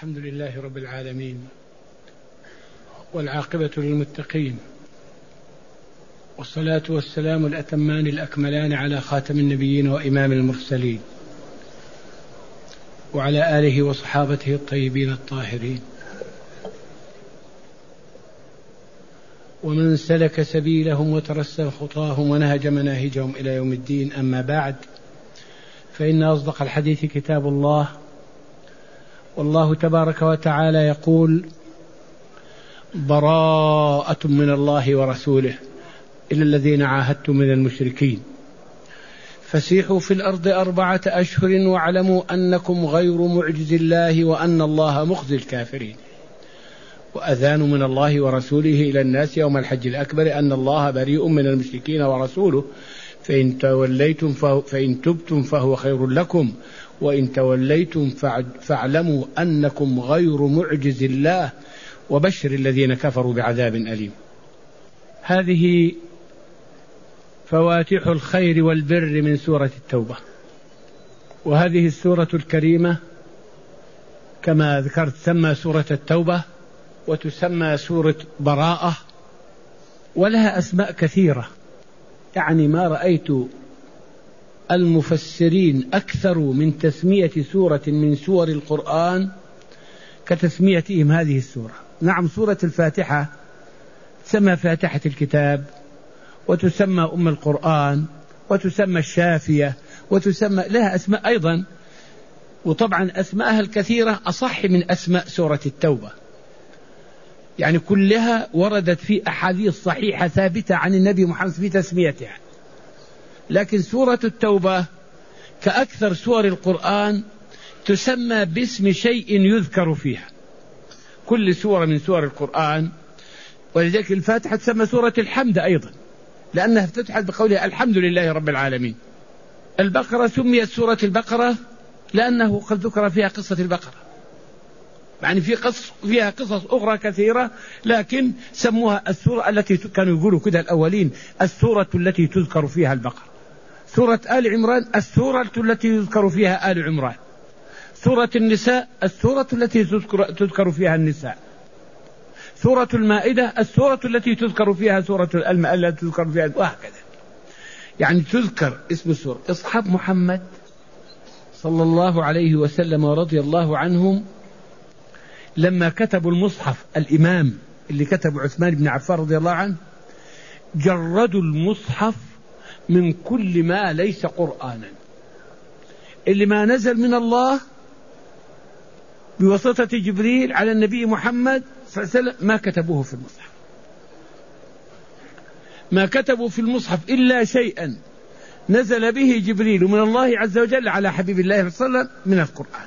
الحمد لله رب العالمين، والعاقبة للمتقين، والصلاة والسلام الأتمان الأكملان على خاتم النبيين وإمام المرسلين، وعلى آله وصحابته الطيبين الطاهرين، ومن سلك سبيلهم وترسل خطاهم ونهج مناهجهم إلى يوم الدين. أما بعد، فإن أصدق الحديث كتاب الله، والله تبارك وتعالى يقول: براءة من الله ورسوله إلى الذين عاهدتم من المشركين فسيحوا في الأرض 4 أشهر واعلموا أنكم غير معجز الله وأن الله مخزي الكافرين. وأذان من الله ورسوله إلى الناس يوم الحج الأكبر أن الله بريء من المشركين ورسوله فإن تبتم فهو خير لكم وإن توليتم فاعلموا أنكم غير معجز الله وبشر الذين كفروا بعذاب أليم. هذه فواتح الخير والبر من سورة التوبة، وهذه السورة الكريمة كما ذكرت تسمى سورة التوبة وتسمى سورة براءة، ولها أسماء كثيرة، يعني ما رأيت المفسرين أكثر من تسمية سورة من سور القرآن كتسميتهم هذه السورة. نعم، سورة الفاتحة تسمى فاتحة الكتاب، وتسمى أم القرآن، وتسمى الشافية، وتسمى لها أسماء أيضا، وطبعا أسماءها الكثيرة أصح من أسماء سورة التوبة، يعني كلها وردت في أحاديث صحيحة ثابتة عن النبي محمد في تسميتها. لكن سورة التوبة كأكثر سور القرآن تسمى باسم شيء يذكر فيها، كل سورة من سور القرآن. ولذلك الفاتحة تسمى سورة الحمد أيضا لأنها افتتحت بقولها الحمد لله رب العالمين. البقرة سميت سورة البقرة لأنه قد ذكر فيها قصة البقرة، يعني فيها قصص أخرى كثيرة، لكن سموها السورة التي كانوا يقولوا كده الأولين السورة التي تذكر فيها البقرة. سورة آل عمران السورة التي يذكر فيها آل عمران. سورة النساء السورة التي تذكر فيها النساء. سورة المائدة السورة التي تذكر فيها سورة التي تذكر فيها، وهكذا. يعني تذكر اسم السورة. أصحاب محمد صلى الله عليه وسلم ورضي الله عنهم لما كتبوا المصحف، الإمام اللي كتبه عثمان بن عفان رضي الله عنه، جردوا المصحف من كل ما ليس قرآنا، اللي ما نزل من الله بواسطة جبريل على النبي محمد صلى الله عليه وسلم ما كتبوه في المصحف. ما كتبوا في المصحف إلا شيئا نزل به جبريل من الله عز وجل على حبيب الله صلى الله عليه وسلم من القرآن.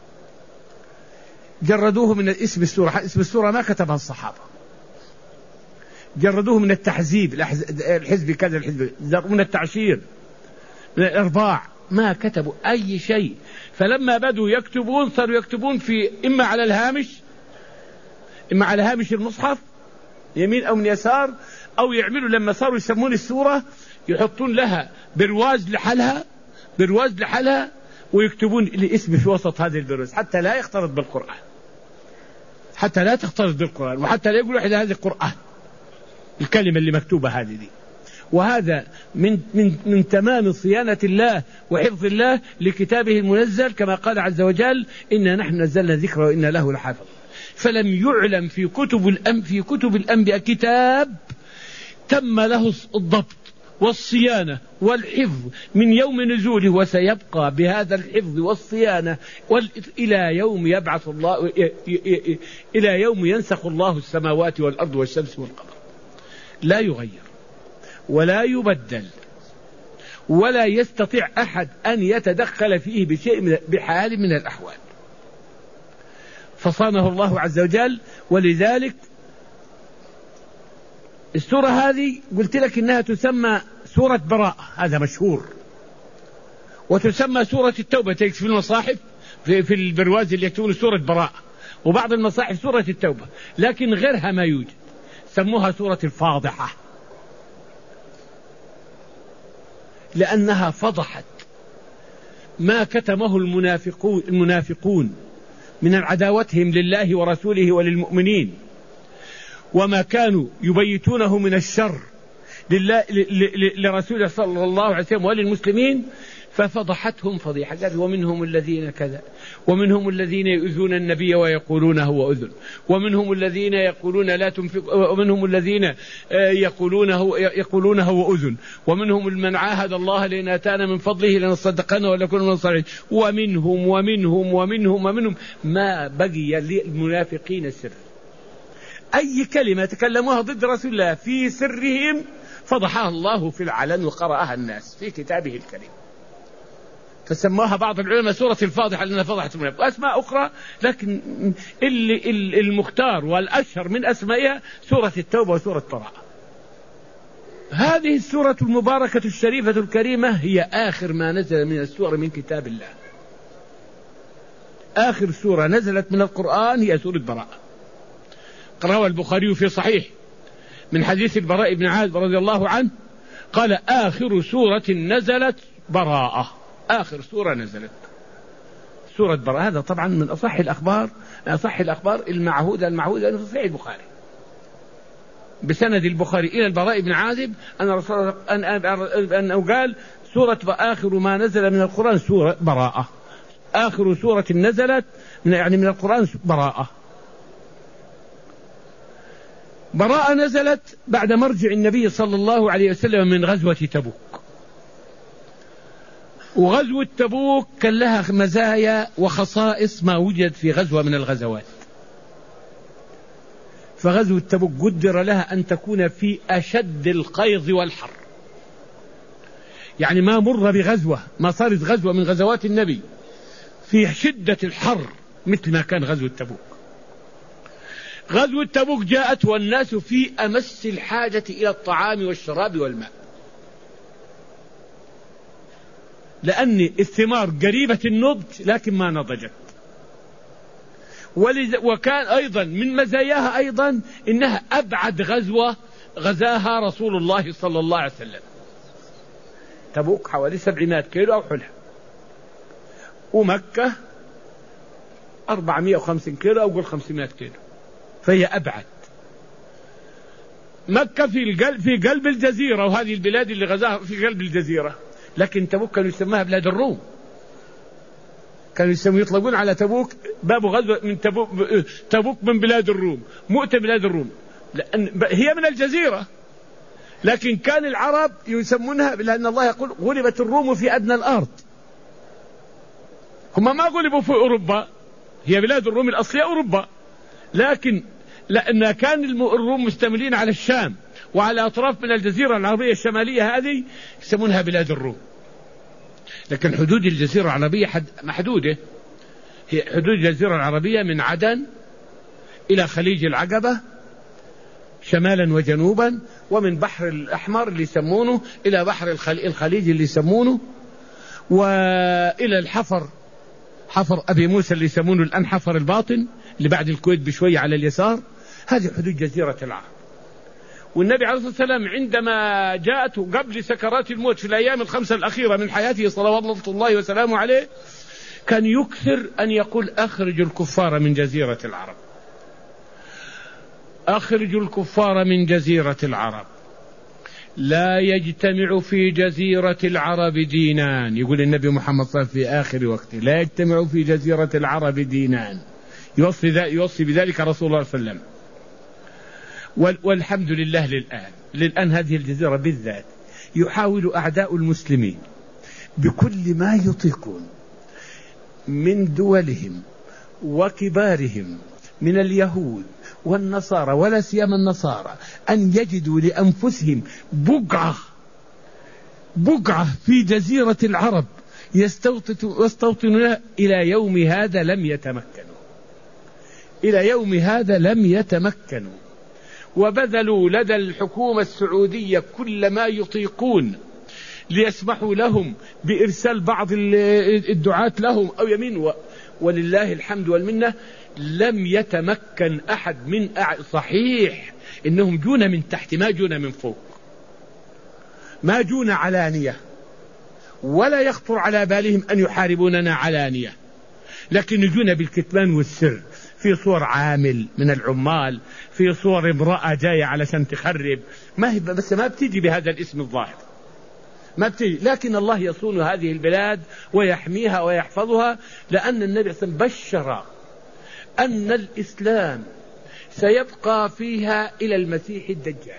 جردوه من اسم السورة، اسم السورة ما كتبها الصحابة، جردوه من التحزيب، الحزب كذا الحزب، من التعشير، من الإرضاع، ما كتبوا أي شيء. فلما بدوا يكتبون صاروا يكتبون في إما على الهامش، إما على هامش المصحف يمين أو من يسار، أو يعملوا لما صاروا يسمون السورة يحطون لها برواز لحالها ويكتبون الاسم في وسط هذه البرواز حتى لا يختلط بالقرآن، حتى لا تختلط بالقرآن، وحتى لا يقول واحد هذا القرآن الكلمة اللي مكتوبة هذه دي. وهذا من تمام صيانة الله وحفظ الله لكتابه المنزل، كما قال عز وجل: إنا نحن نزلنا الذكر وإنا له لحافظ. فلم يعلم في كتب الأنبياء كتاب تم له الضبط والصيانة والحفظ من يوم نزوله، وسيبقى بهذا الحفظ والصيانة إلى يوم يبعث الله، إلى يوم ينسخ الله السماوات والأرض والشمس والقمر، لا يغير ولا يبدل، ولا يستطيع أحد أن يتدخل فيه بشيء بحال من الأحوال، فصانه الله عز وجل. ولذلك السورة هذه قلت لك إنها تسمى سورة براءة، هذا مشهور، وتسمى سورة التوبة. تجد في المصاحف في البرواز اللي يكتبون سورة براءة، وبعض المصاحف سورة التوبة، لكن غيرها ما يوجد، سموها سورة الفاضحة لأنها فضحت ما كتمه المنافقون من عداوتهم لله ورسوله وللمؤمنين، وما كانوا يبيتونه من الشر لرسوله صلى الله عليه وسلم وللمسلمين، ففضحتهم فضيحة. قال ومنهم الذين كذا، ومنهم الذين يؤذون النبي ويقولون هو أذن، ومنهم الذين يقولون لا تنفق، ومنهم الذين يقولون هو أذن، ومنهم من عاهد الله لئن آتانا من فضله لنصدقن ولنكون من الصالحين، ومنهم ومنهم ومنهم ومنهم ما بقي للمنافقين سر. أي كلمة تكلموها ضد رسول الله في سرهم فضحها الله في العلن وقرأها الناس في كتابه الكريم، فسموها بعض العلماء سورة الفاضحة لأنها فضحت المنافق، وأسماء أخرى، لكن المختار والأشهر من أسمائها سورة التوبة وسورة براءة. هذه السورة المباركة الشريفة الكريمة هي آخر ما نزل من السور من كتاب الله. آخر سورة نزلت من القرآن هي سورة براءة. روى البخاري في صحيح من حديث البراء بن عازب رضي الله عنه قال آخر سورة نزلت براءة، آخر سورة نزلت سورة براءة. هذا طبعا من أصح الأخبار المعهودة في صحيح البخاري بسند البخاري إلى البراء بن عازب أنه قال سورة آخر ما نزل من القرآن سورة براءة، آخر سورة نزلت من القرآن براءة. براءة نزلت بعد مرجع النبي صلى الله عليه وسلم من غزوة تبوك، وغزوة تبوك كان لها مزايا وخصائص ما وجد في غزوة من الغزوات. فغزوة تبوك قدر لها أن تكون في أشد القيظ والحر، يعني ما صارت غزوة من غزوات النبي في شدة الحر مثل ما كان غزوة تبوك. غزوة تبوك جاءت والناس في أمس الحاجة إلى الطعام والشراب والماء، لأن الثمار قريبة النضج لكن ما نضجت. وكان أيضا من مزاياها أيضا إنها أبعد غزوة غزاها رسول الله صلى الله عليه وسلم. تبوك حوالي 700 كيلو أو حلها، ومكة 450 كيلو أو قول 500 كيلو، فهي أبعد. مكة في قلب الجزيرة، وهذه البلاد اللي غزاها في قلب الجزيرة، لكن تبوك كانوا يسموها بلاد الروم، كانوا يطلقون على تبوك باب غزوة من تبوك من بلاد الروم، مؤتة بلاد الروم، لأن هي من الجزيرة، لكن كان العرب يسمونها لأن الله يقول غلبت الروم في أدنى الأرض. هم ما غلبوا في أوروبا، هي بلاد الروم الأصلية أوروبا، لكن لأن كان الروم مستملين على الشام وعلى أطراف من الجزيرة العربية الشمالية هذه يسمونها بلاد الروم. لكن حدود الجزيرة العربية محدودة، هي حدود الجزيرة العربية من عدن إلى خليج العقبة شمالا وجنوبا، ومن بحر الأحمر اللي يسمونه إلى بحر الخليج اللي يسمونه، وإلى حفر أبي موسى اللي يسمونه الآن حفر الباطن اللي بعد الكويت بشوية على اليسار. هذه حدود جزيرة العرب. والنبي عليه الصلاة والسلام عندما جاءته قبل سكرات الموت في الأيام الخمسة الأخيرة من حياته صلوات الله وسلامه عليه كان يكثر أن يقول أخرجوا الكفار من جزيرة العرب، أخرجوا الكفار من جزيرة العرب، لا يجتمع في جزيرة العرب دينان. يقول النبي محمد صلى الله عليه وسلم في آخر وقته لا يجتمع في جزيرة العرب دينان، يوصي بذلك رسول الله صلى الله عليه وسلم. والحمد لله للآن هذه الجزيرة بالذات يحاول أعداء المسلمين بكل ما يطيقون من دولهم وكبارهم من اليهود والنصارى ولا سيما النصارى أن يجدوا لأنفسهم بقعة في جزيرة العرب يستوطنونها. إلى يوم هذا لم يتمكنوا، وبذلوا لدى الحكومة السعودية كل ما يطيقون ليسمحوا لهم بإرسال بعض الدعاة لهم أو يمين، ولله الحمد والمنة لم يتمكن أحد من صحيح إنهم جون من تحت ما جون من فوق، ما جون علانية، ولا يخطر على بالهم أن يحاربوننا علانية، لكن يجون بالكتمان والسر، في صور عامل من العمال، في صور امرأة جاية علشان تخرب، بس ما بتيجي بهذا الاسم الظاهر، ما بتيجي. لكن الله يصون هذه البلاد ويحميها ويحفظها، لأن النبي صلى الله عليه وسلم بشر أن الإسلام سيبقى فيها إلى المسيح الدجال.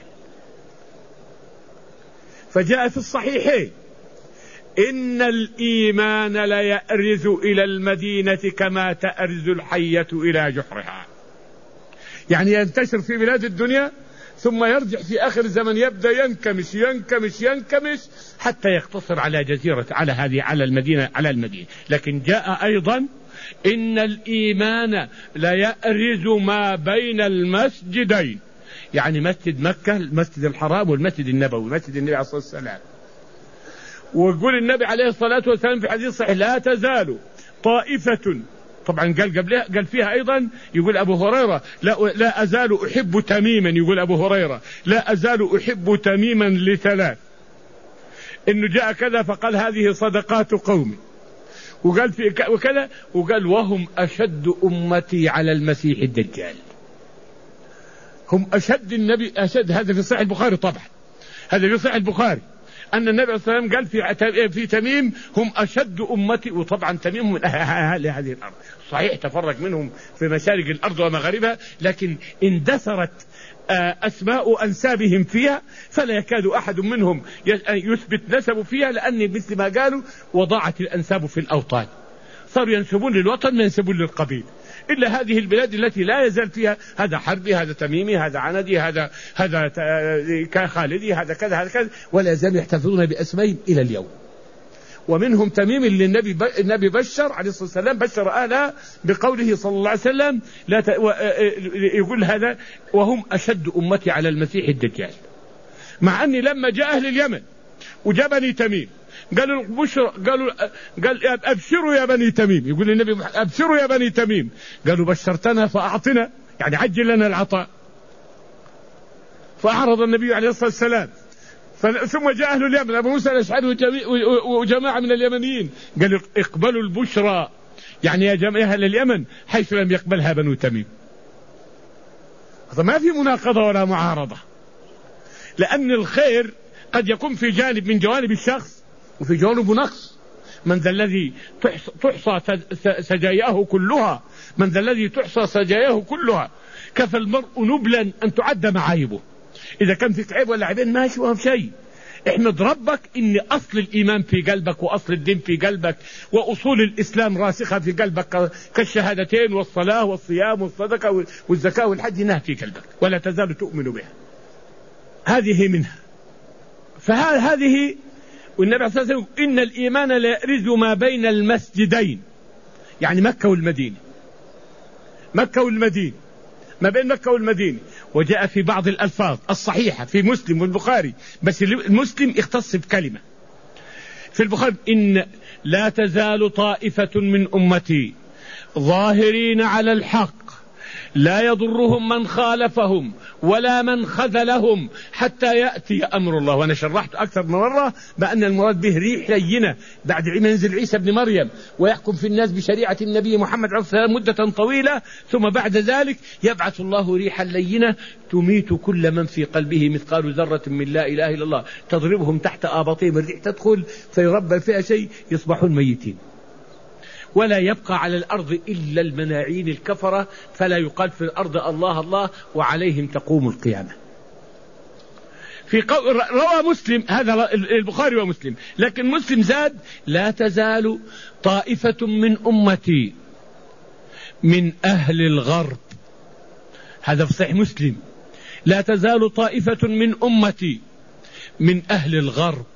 فجاء في الصحيحين: إن الإيمان ليأرز إلى المدينة كما تأرز الحية إلى جحرها. يعني ينتشر في بلاد الدنيا ثم يرجع في آخر الزمن، يبدأ ينكمش ينكمش ينكمش حتى يقتصر على جزيرة، على المدينة. لكن جاء أيضا: إن الإيمان ليأرز ما بين المسجدين، يعني مسجد مكة، المسجد الحرام والمسجد النبوي، مسجد النبي عليه الصلاة والسلام. ويقول النبي عليه الصلاة والسلام في حديث صحيح: لا تزال طائفة، طبعا قال قبلها، قال فيها أيضا، يقول أبو هريرة: لا أزال أحب تميما، يقول أبو هريرة: لا أزال أحب تميما لثلاث، إنه جاء كذا فقال هذه صدقات قومي، وقال في وكذا، وقال: وهم أشد أمتي على المسيح الدجال. هم أشد، النبي أشد، هذا في صحيح البخاري، طبعا هذا في صحيح البخاري، أن النبي صلى الله عليه وسلم قال في تميم: هم أشد أمتي. وطبعا تميم من أهل هذه الأرض، صحيح تفرق منهم في مشارق الأرض ومغاربها، لكن اندثرت أسماء أنسابهم فيها، فلا يكاد أحد منهم يثبت نسبه فيها، لأن مثل ما قالوا: وضاعت الأنساب في الأوطان، صاروا ينسبون للوطن ما ينسبون للقبيل، إلا هذه البلاد التي لا يزال فيها هذا حربي، هذا تميمي، هذا عندي، هذا خالدي، هذا كذا، هذا كذا، ولا يزالوا يحتفظون بأسمائهم إلى اليوم. ومنهم تميم اللي النبي بشر عليه الصلاة والسلام، بشر أهلها بقوله صلى الله عليه وسلم: يقول هذا: وهم أشد أمتي على المسيح الدجال. مع أني لما جاء أهل اليمن وجاء بني تميم قالوا أبشروا يا بني تميم، يقول النبي: أبشروا يا بني تميم. قالوا: بشرتنا فأعطنا، يعني عجل لنا العطاء. فأعرض النبي عليه الصلاة والسلام، ثم جاء أهل اليمن، أبو موسى الأشعري وجماعة من اليمنيين، قالوا: اقبلوا البشرى، يعني يا جماعة أهل اليمن، حيث لم يقبلها بنو تميم. هذا ما في مناقضة ولا معارضة، لأن الخير قد يكون في جانب من جوانب الشخص وفي جوانب نقص. من ذا الذي تحصى سجاياه كلها، من ذا الذي تحصى سجاياه كلها، كفى المرء نبلا أن تعد معايبه. إذا كان فيك عيب ولا عيبين ماشي وهم شيء، احمد ربك إن أصل الإيمان في قلبك، وأصل الدين في قلبك، وأصول الإسلام راسخة في قلبك كالشهادتين والصلاة والصيام والصدقة والزكاة والحج، إنها في قلبك ولا تزال تؤمن بها. هذه منها. فهذه، والنبي صلى الله عليه وسلم: إن الإيمان لا يأرز ما بين المسجدين، يعني مكة والمدينة، مكة والمدينة، ما بين مكة والمدينة. وجاء في بعض الألفاظ الصحيحة في مسلم والبخاري، بس المسلم اختص بكلمة في البخاري: إن لا تزال طائفة من أمتي ظاهرين على الحق لا يضرهم من خالفهم ولا من خذلهم حتى يأتي أمر الله. وأنا شرحت أكثر من مرة بأن المراد به ريح لينة بعد ما ينزل عيسى بن مريم ويحكم في الناس بشريعة النبي محمد عليه الصلاة والسلام مدة طويلة، ثم بعد ذلك يبعث الله ريحا لينة تميت كل من في قلبه مثقال ذرة من لا إله إلا الله، تضربهم تحت آباطهم، الريح تدخل فيربى فيها شيء يصبحون ميتين، ولا يبقى على الأرض إلا المناعين الكفرة، فلا يقال في الأرض الله الله وعليهم تقوم القيامة. في روى مسلم، هذا البخاري ومسلم، لكن مسلم زاد: لا تزال طائفة من أمتي من أهل الغرب. هذا في صحيح مسلم: لا تزال طائفة من أمتي من أهل الغرب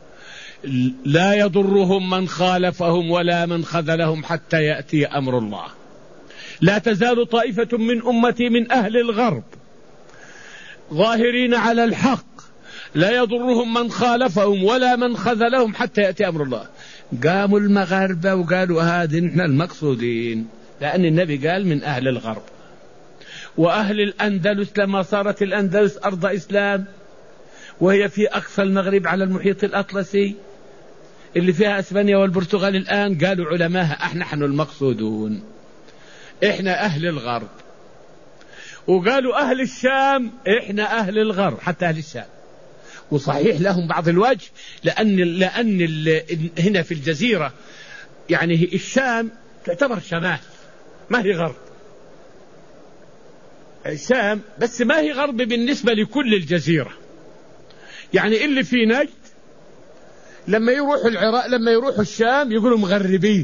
لا يضرهم من خالفهم ولا من خذلهم حتى يأتي أمر الله. لا تزال طائفة من أمتي من أهل الغرب ظاهرين على الحق لا يضرهم من خالفهم ولا من خذلهم حتى يأتي أمر الله. قاموا المغاربة وقالوا: هذه نحن المقصودين، لأن النبي قال من أهل الغرب. وأهل الأندلس لما صارت الأندلس أرض إسلام وهي في أقصى المغرب على المحيط الأطلسي، اللي فيها أسبانيا والبرتغال الآن قالوا علماها نحن المقصودون، إحنا أهل الغرب. وقالوا أهل الشام إحنا أهل الغرب، حتى أهل الشام. وصحيح لهم بعض الوجه، لأن هنا في الجزيرة يعني الشام تعتبر شمال ما هي غرب، الشام بس ما هي غرب بالنسبة لكل الجزيرة. يعني اللي في نجد لما يروحوا العراق لما يروحوا الشام يقولوا مغربين.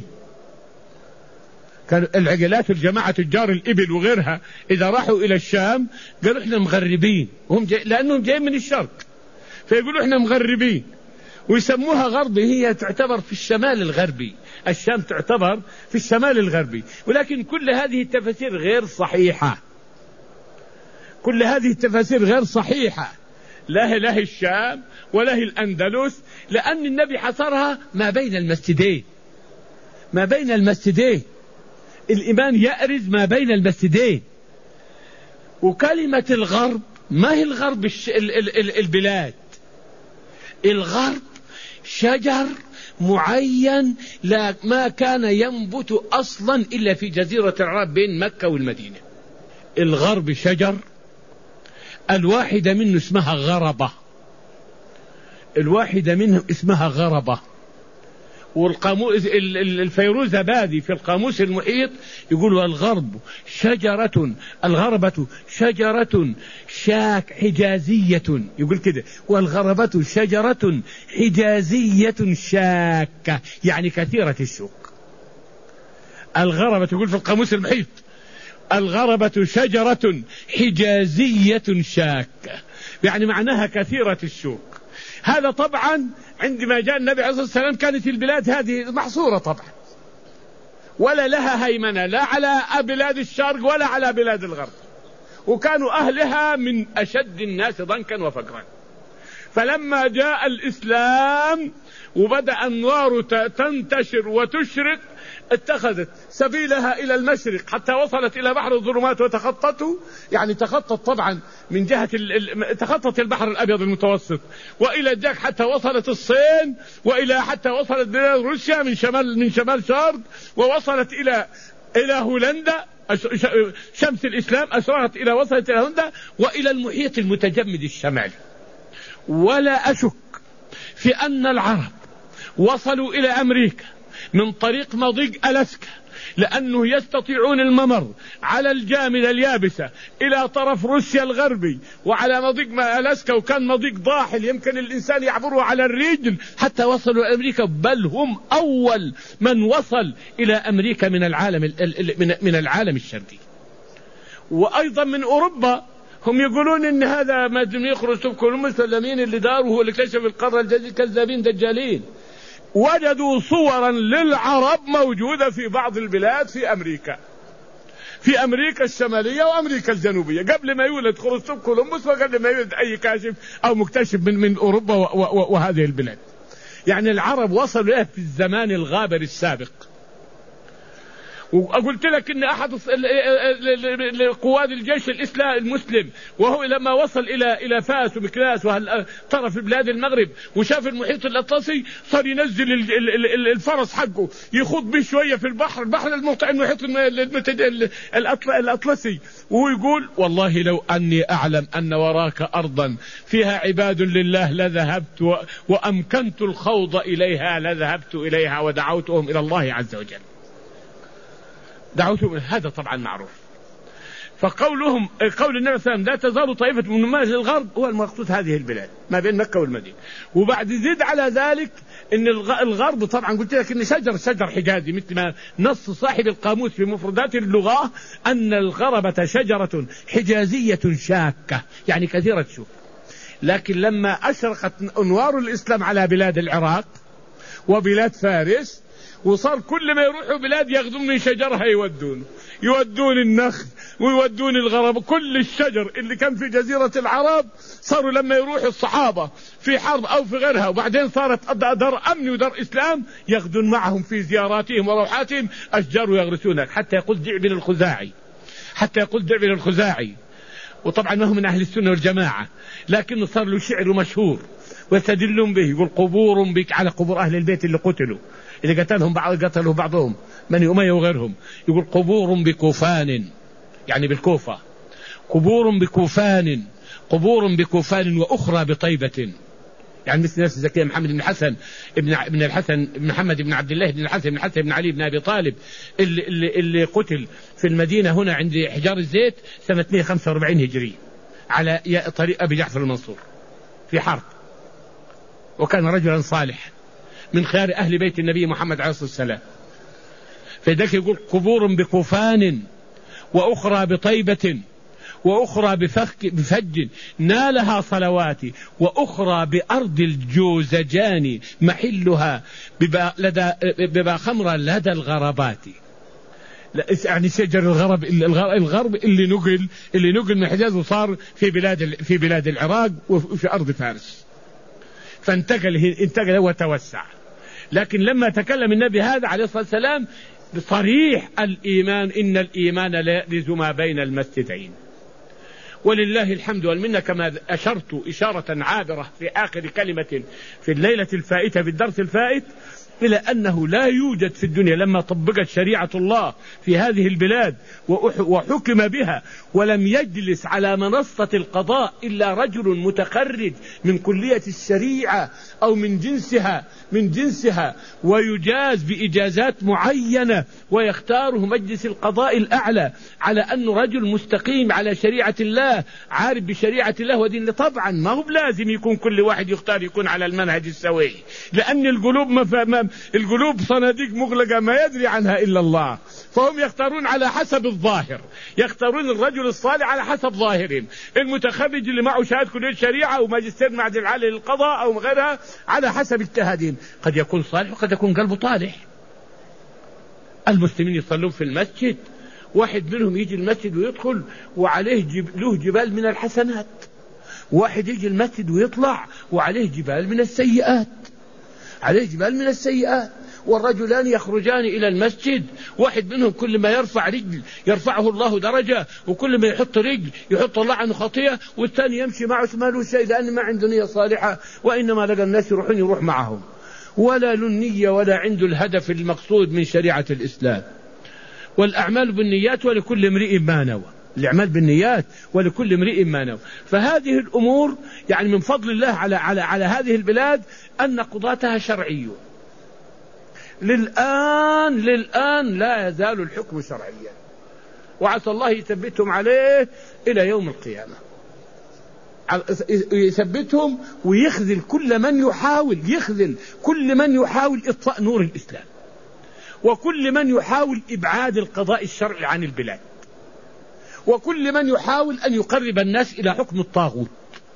كان العقلات الجماعة تجار الإبل وغيرها إذا راحوا إلى الشام قالوا إحنا مغربين، لأنهم جايين من الشرق فيقولوا إحنا مغربين، ويسموها غرب. هي تعتبر في الشمال الغربي، الشام تعتبر في الشمال الغربي. ولكن كل هذه التفاسير غير صحيحة، كل هذه التفاسير غير صحيحة، لا الشام ولا الأندلس، لأن النبي حصرها ما بين المسجدين، ما بين المسجدين. الإيمان يأرز ما بين المسجدين. وكلمة الغرب ما هي الغرب البلاد، الغرب شجر معين لا ما كان ينبت أصلا إلا في جزيرة العرب بين مكة والمدينة. الغرب شجر، الواحدة منه اسمها غربة، الواحدة منهم اسمها غربة. والقاموس الفيروزابادي في القاموس المحيط يقول الغرب شجرة، الغربة شجرة شاك حجازية، يقول كده، والغربة شجرة حجازية شاكة، يعني كثيرة الشوك. الغربة تقول في القاموس المحيط الغربة شجرة حجازية شاكة، يعني معناها كثيرة الشوك. هذا طبعا عندما جاء النبي عليه الصلاة والسلام كانت البلاد هذه محصورة طبعا، ولا لها هيمنة لا على بلاد الشرق ولا على بلاد الغرب، وكانوا أهلها من أشد الناس ضنكا وفقرا. فلما جاء الإسلام وبدأ أنوار تنتشر وتشرق اتخذت سبيلها إلى المشرق حتى وصلت إلى بحر الظلمات وتخطته، يعني تخطت طبعا من جهة تخطت البحر الأبيض المتوسط وإلى الجاك حتى وصلت الصين، وإلى حتى وصلت بلاد روسيا من شمال شرق، ووصلت إلى هولندا. شمس الإسلام أشرقت وصلت إلى هولندا وإلى المحيط المتجمد الشمالي. ولا أشك في أن العرب وصلوا إلى أمريكا من طريق مضيق ألاسكا، لأنه يستطيعون الممر على الجاملة اليابسة إلى طرف روسيا الغربي وعلى مضيق ألاسكا، وكان مضيق ضاحل يمكن الإنسان يعبره على الرجل حتى وصلوا إلى أمريكا، بل هم أول من وصل إلى أمريكا من العالم الشرقي. وأيضا من أوروبا هم يقولون إن هذا مجميع خروستوف كولومبوس المسلمين اللي داره هو اللي اكتشف القارة الجديدة، كذابين دجالين. وجدوا صورا للعرب موجودة في بعض البلاد في أمريكا الشمالية وأمريكا الجنوبية قبل ما يولد خروستوف كولومبوس وقبل ما يولد أي كاشف أو مكتشف من أوروبا وهذه البلاد. يعني العرب وصلوا له في الزمان الغابر السابق. وقلت لك ان احد قواد الجيش الاسلامي المسلم وهو لما وصل الى فاس ومكناس طرف بلاد المغرب وشاف المحيط الاطلسي صار ينزل الفرس حقه يخوض به شويه في البحر المحيط الاطلسي، وهو يقول والله لو اني اعلم ان وراك ارضا فيها عباد لله لذهبت وامكنت الخوض اليها لذهبت اليها ودعوتهم الى الله عز وجل. دعوتهم، هذا طبعا معروف. فقول النبي صلى الله عليه وسلم لا تزال طائفة من أمة الغرب هو المقصود هذه البلاد ما بين مكة والمدينة. وبعد زيد على ذلك ان الغرب طبعا قلت لك ان شجر حجازي، مثل ما نص صاحب القاموس في مفردات اللغة ان الغربة شجرة حجازية شاكة، يعني كثيرة شوك. لكن لما اشرقت انوار الاسلام على بلاد العراق وبلاد فارس وصار كل ما يروحوا بلاد ياخذون من شجرها يودون النخل ويودون الغرب، كل الشجر اللي كان في جزيرة العرب صاروا لما يروحوا الصحابة في حرب أو في غيرها وبعدين صارت دار أمن ودار إسلام ياخذون معهم في زياراتهم وروحاتهم أشجار ويغرسونها، حتى يقول دعبل الخزاعي وطبعا ما هو من أهل السنة والجماعة، لكنه صار له شعر مشهور ويستدلون به، يقول قبور بك على قبور أهل البيت اللي قتلوا، اللي قتلوا بعضهم بني أمية وغيرهم، يقول قبور بكوفان، يعني بالكوفة، قبور بكوفان وأخرى بطيبة، يعني مثل نفس زكية محمد بن الحسن ابن الحسن بن محمد بن عبد الله بن الحسن بن علي بن أبي طالب اللي قتل في المدينة هنا عند حجار الزيت سنة 145 هجري على طريق أبي جعفر المنصور في حرب، وكان رجلا صالح من خيار أهل بيت النبي محمد عليه الصلاة والسلام. فذلك يقول قبور بكوفان وأخرى بطيبة وأخرى بفج نالها صلواتي وأخرى بأرض الجوزجان محلها ببا خمرا لدى الغربات. يعني شجر الغرب اللي نقل من حجاز وصار في بلاد العراق وفي أرض فارس، فانتقل وتوسع. لكن لما تكلم النبي هذا عليه الصلاة والسلام بصريح الإيمان، إن الإيمان لا يأرز ما بين المسجدين. ولله الحمد والمنة، كما أشرت إشارة عابرة في آخر كلمة في الليلة الفائتة في الدرس الفائت، إلى أنه لا يوجد في الدنيا لما طبقت شريعة الله في هذه البلاد وحكم بها ولم يجلس على منصة القضاء إلا رجل متخرج من كلية الشريعة أو من جنسها ويجاز بإجازات معينة ويختاره مجلس القضاء الأعلى على أنه رجل مستقيم على شريعة الله عارف بشريعة الله ودين. طبعا ما هو لازم يكون كل واحد يختار يكون على المنهج السوي، لأن القلوب صناديق مغلقة ما يدري عنها إلا الله، فهم يختارون على حسب الظاهر، يختارون الرجل الصالح على حسب ظاهرهم، المتخرج اللي معه شهادة كلية شريعة وماجستير معهد العالي للقضاء أو غيرها على حسب اجتهادهم. قد يكون صالح وقد يكون قلبه طالح. المسلمين يصلون في المسجد، واحد منهم يجي المسجد ويدخل وعليه له جبال من الحسنات، واحد يجي المسجد ويطلع وعليه جبال من السيئات، والرجلان يخرجان إلى المسجد، واحد منهم كل ما يرفع رجل يرفعه الله درجة، وكل ما يحط رجل يحط الله عنه خطيئة، والثاني يمشي معه ما له شيء لأن ما عنده نية صالحة، وإنما لقى الناس يروح معهم، ولا له النية ولا عنده الهدف المقصود من شريعة الإسلام. والأعمال بالنيات ولكل امرئ ما نوى، الأعمال بالنيات ولكل امرئ ما نوى. فهذه الأمور يعني من فضل الله على هذه البلاد أن قضاتها شرعيون. للآن لا يزال الحكم شرعيا، وعسى الله يثبتهم عليه إلى يوم القيامة، يثبتهم ويخذل كل من يحاول إطفاء نور الإسلام، وكل من يحاول إبعاد القضاء الشرعي عن البلاد، وكل من يحاول أن يقرب الناس إلى حكم الطاغوت.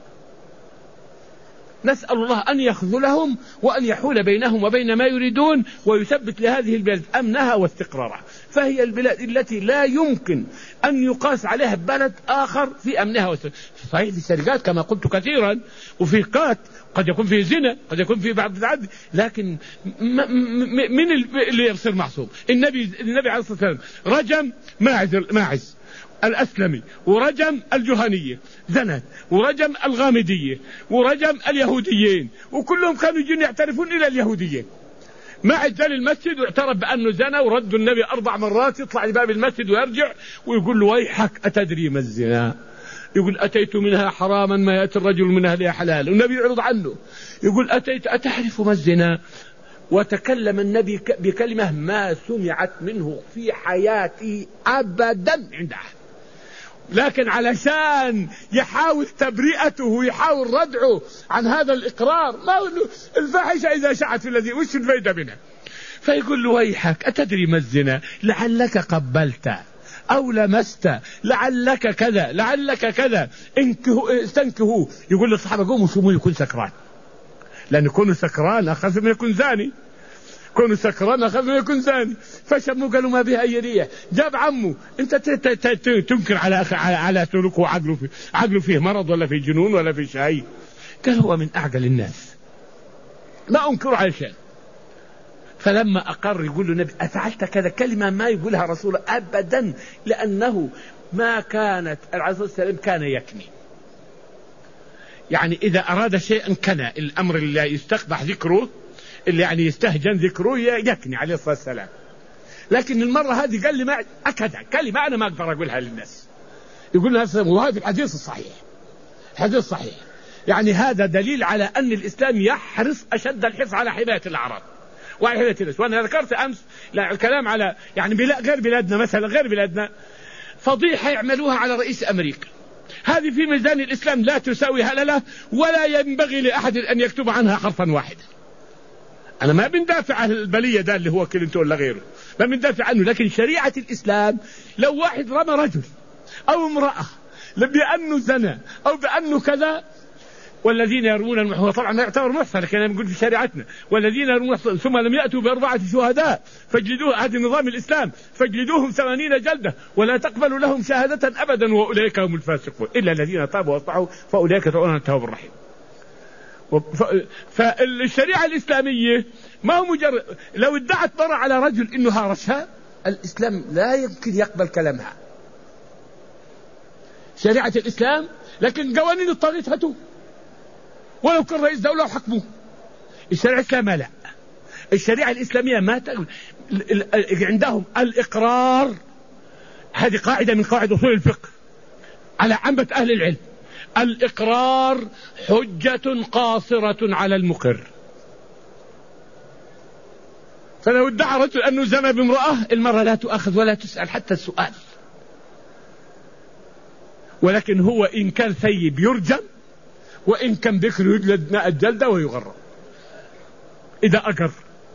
نسأل الله أن يخذلهم وأن يحول بينهم وبين ما يريدون، ويثبت لهذه البلاد أمنها واستقرارها. فهي البلاد التي لا يمكن أن يقاس عليها بلد آخر في أمنها واستقرارها. صحيح في سرقات كما قلت كثيرا، وفي قات قد يكون في زنا، قد يكون في بعض العدل، لكن من اللي يصير معصوم؟ النبي عليه الصلاة والسلام رجم ماعز الأسلمي، ورجم الجهنية زنت، ورجم الغامدية، ورجم اليهوديين، وكلهم كانوا يجون يعترفون إلى اليهوديين. ما جاء المسجد واعترف بأنه زنا، ورد النبي 4 مرات، يطلع لباب المسجد ويرجع ويقول له ويحك أتدري ما الزنا؟ يقول أتيت منها حراما ما يأتي الرجل من أهلها حلال، والنبي يعرض عنه يقول أتعرف ما الزنا؟ وتكلم النبي بكلمة ما سمعت منه في حياتي أبدا عند أحد، لكن علشان يحاول تبرئته ويحاول ردعه عن هذا الإقرار، ما الفاحشة إذا شاعت في الذي وش الفايدة منها؟ فيقول له ويحك أتدري ما الزنا؟ لعلك قبلت أو لمست، لعلك كذا لعلك كذا، استنكهوا. يقول للصحابة قوموا شوفوا يكون سكران، لأن يكون سكران أخف من يكون زاني، كونه سكران أخف من يكون زاني. فشموا قالوا ما بها أي ريح. جاب عمه أنت تنكر على سلوكه وعقله فيه مرض ولا فيه جنون ولا فيه شيء؟ قال هو من أعقل الناس ما أنكر على شيء. فلما أقر يقول له النبي أفعلت كذا، كلمة ما يقولها رسول أبدا، لأنه ما كانت عليه الصلاة والسلام كان يعني إذا أراد شيئا كان الأمر اللي يستقبح ذكره، اللي يعني يستهجن ذكره، يكني عليه الصلاة والسلام. لكن المرة هذه قال لي ما أكد كلمة أنا ما أقدر أقولها للناس، يقول لها والله في الحديث الصحيح، الحديث صحيح. يعني هذا دليل على أن الإسلام يحرص أشد الحرص على حماية الأعراض وعلى حماية الناس. وأنا ذكرت أمس الكلام على يعني غير بلادنا، مثلا غير بلادنا فضيحة يعملوها على رئيس أمريكا، هذه في ميزان الإسلام لا تساوي هللة، ولا ينبغي لأحد أن يكتب عنها حرفا واحدا. أنا ما بندافع عن البلية ده اللي هو كلينتون ولا غيره، ما بندافع عنه، لكن شريعة الإسلام لو واحد رمى رجل أو امرأة بأنه زنا أو بأنه كذا، والذين يرمون المحصنات، طبعا ما يعتبر محصن، لكن أنا بقول في شريعتنا والذين يرمون المحصنات ثم لم يأتوا بأربعة شهداء فاجلدوه، هذا نظام الإسلام، فاجلدوهم 80 جلدة ولا تقبلوا لهم شهادة أبدا وأولئك هم الفاسقون إلا الذين تابوا واصلحوا فأولئك يدعون التواب الرحيم. فالشريعة الإسلامية ما هو مجرد لو ادعت مرة على رجل إنه هارشها، الإسلام لا يمكن يقبل كلامها، شريعة الإسلام. لكن قوانين الطاغوت هاتوا ولو كان رئيس دولة وحكموه، الشريعة الإسلامية لا، الشريعة الإسلامية ما عندهم الإقرار، هذه قاعدة من قواعد أصول الفقه على عامة أهل العلم، الإقرار حجة قاصرة على المقر. فلو ادعى رجل أنه زنى بامرأة، المرأة لا تؤخذ ولا تسأل حتى السؤال، ولكن هو إن كان ثيب يرجم، وإن كان بكر يجلد 100 جلدة ويغرم إذا أقر.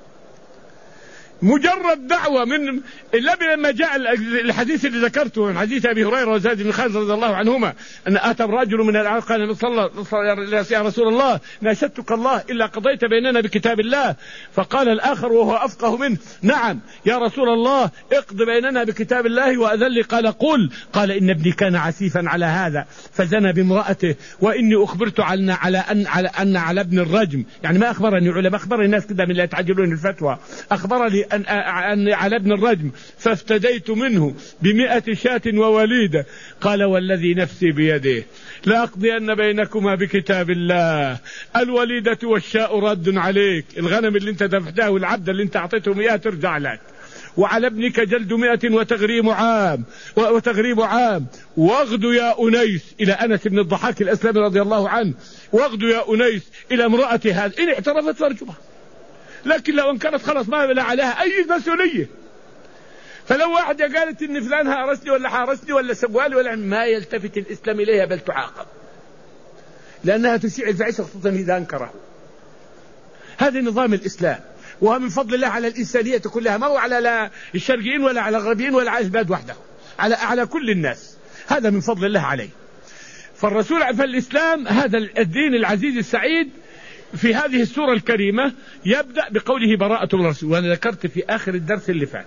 مجرد دعوة من لما جاء الحديث اللي ذكرته من حديث أبي هريرة وزيد بن خالد رضي الله عنهما أن أتى رجل من الأعراب قال يا رسول الله ناشدتك الله إلا قضيت بيننا بكتاب الله، فقال الآخر وهو أفقه منه نعم يا رسول الله اقض بيننا بكتاب الله وأذن لي، قال قل، قال إن ابني كان عسيفا على هذا فزنى بامرأته، وإني أخبرت على على ابن الرجم، يعني ما أخبرني علماء، أخبرني الناس كده من لا يتعجلون الفتوى، أخبرني أن على ابن الرجم فافتديت منه ب100 شاة ووليدة، قال والذي نفسي بيده لأقضين بينكما بكتاب الله، الوليدة والشاء رد عليك، الغنم اللي انت دفعتها والعبد اللي انت أعطيتهم إياه ترجع لك، وعلى ابنك جلد 100 وتغريب عام، واغدو يا أنيس إلى أنس بن الضحاك الأسلمي رضي الله عنه، واغدو يا أنيس إلى امرأة هذا إن اعترفت فارجمها، لكن لو انكرت خلاص ما بلا عليها أي مسؤولية. فلو واحد قالت إن فلان هارسني ولا حارسني ولا سبوالي ولا، ما يلتفت الإسلام إليها بل تعاقب، لأنها تشيع الفاحشة خصوصا إذا أنكره. هذا نظام الإسلام، وهو من فضل الله على الإنسانية كلها، ما هو على لا الشرقيين ولا على الغربيين ولا على البلاد وحده، على كل الناس، هذا من فضل الله عليه. فالإسلام هذا الدين العزيز السعيد في هذه السورة الكريمة يبدأ بقوله براءة الرسول. وأنا ذكرت في آخر الدرس اللي فات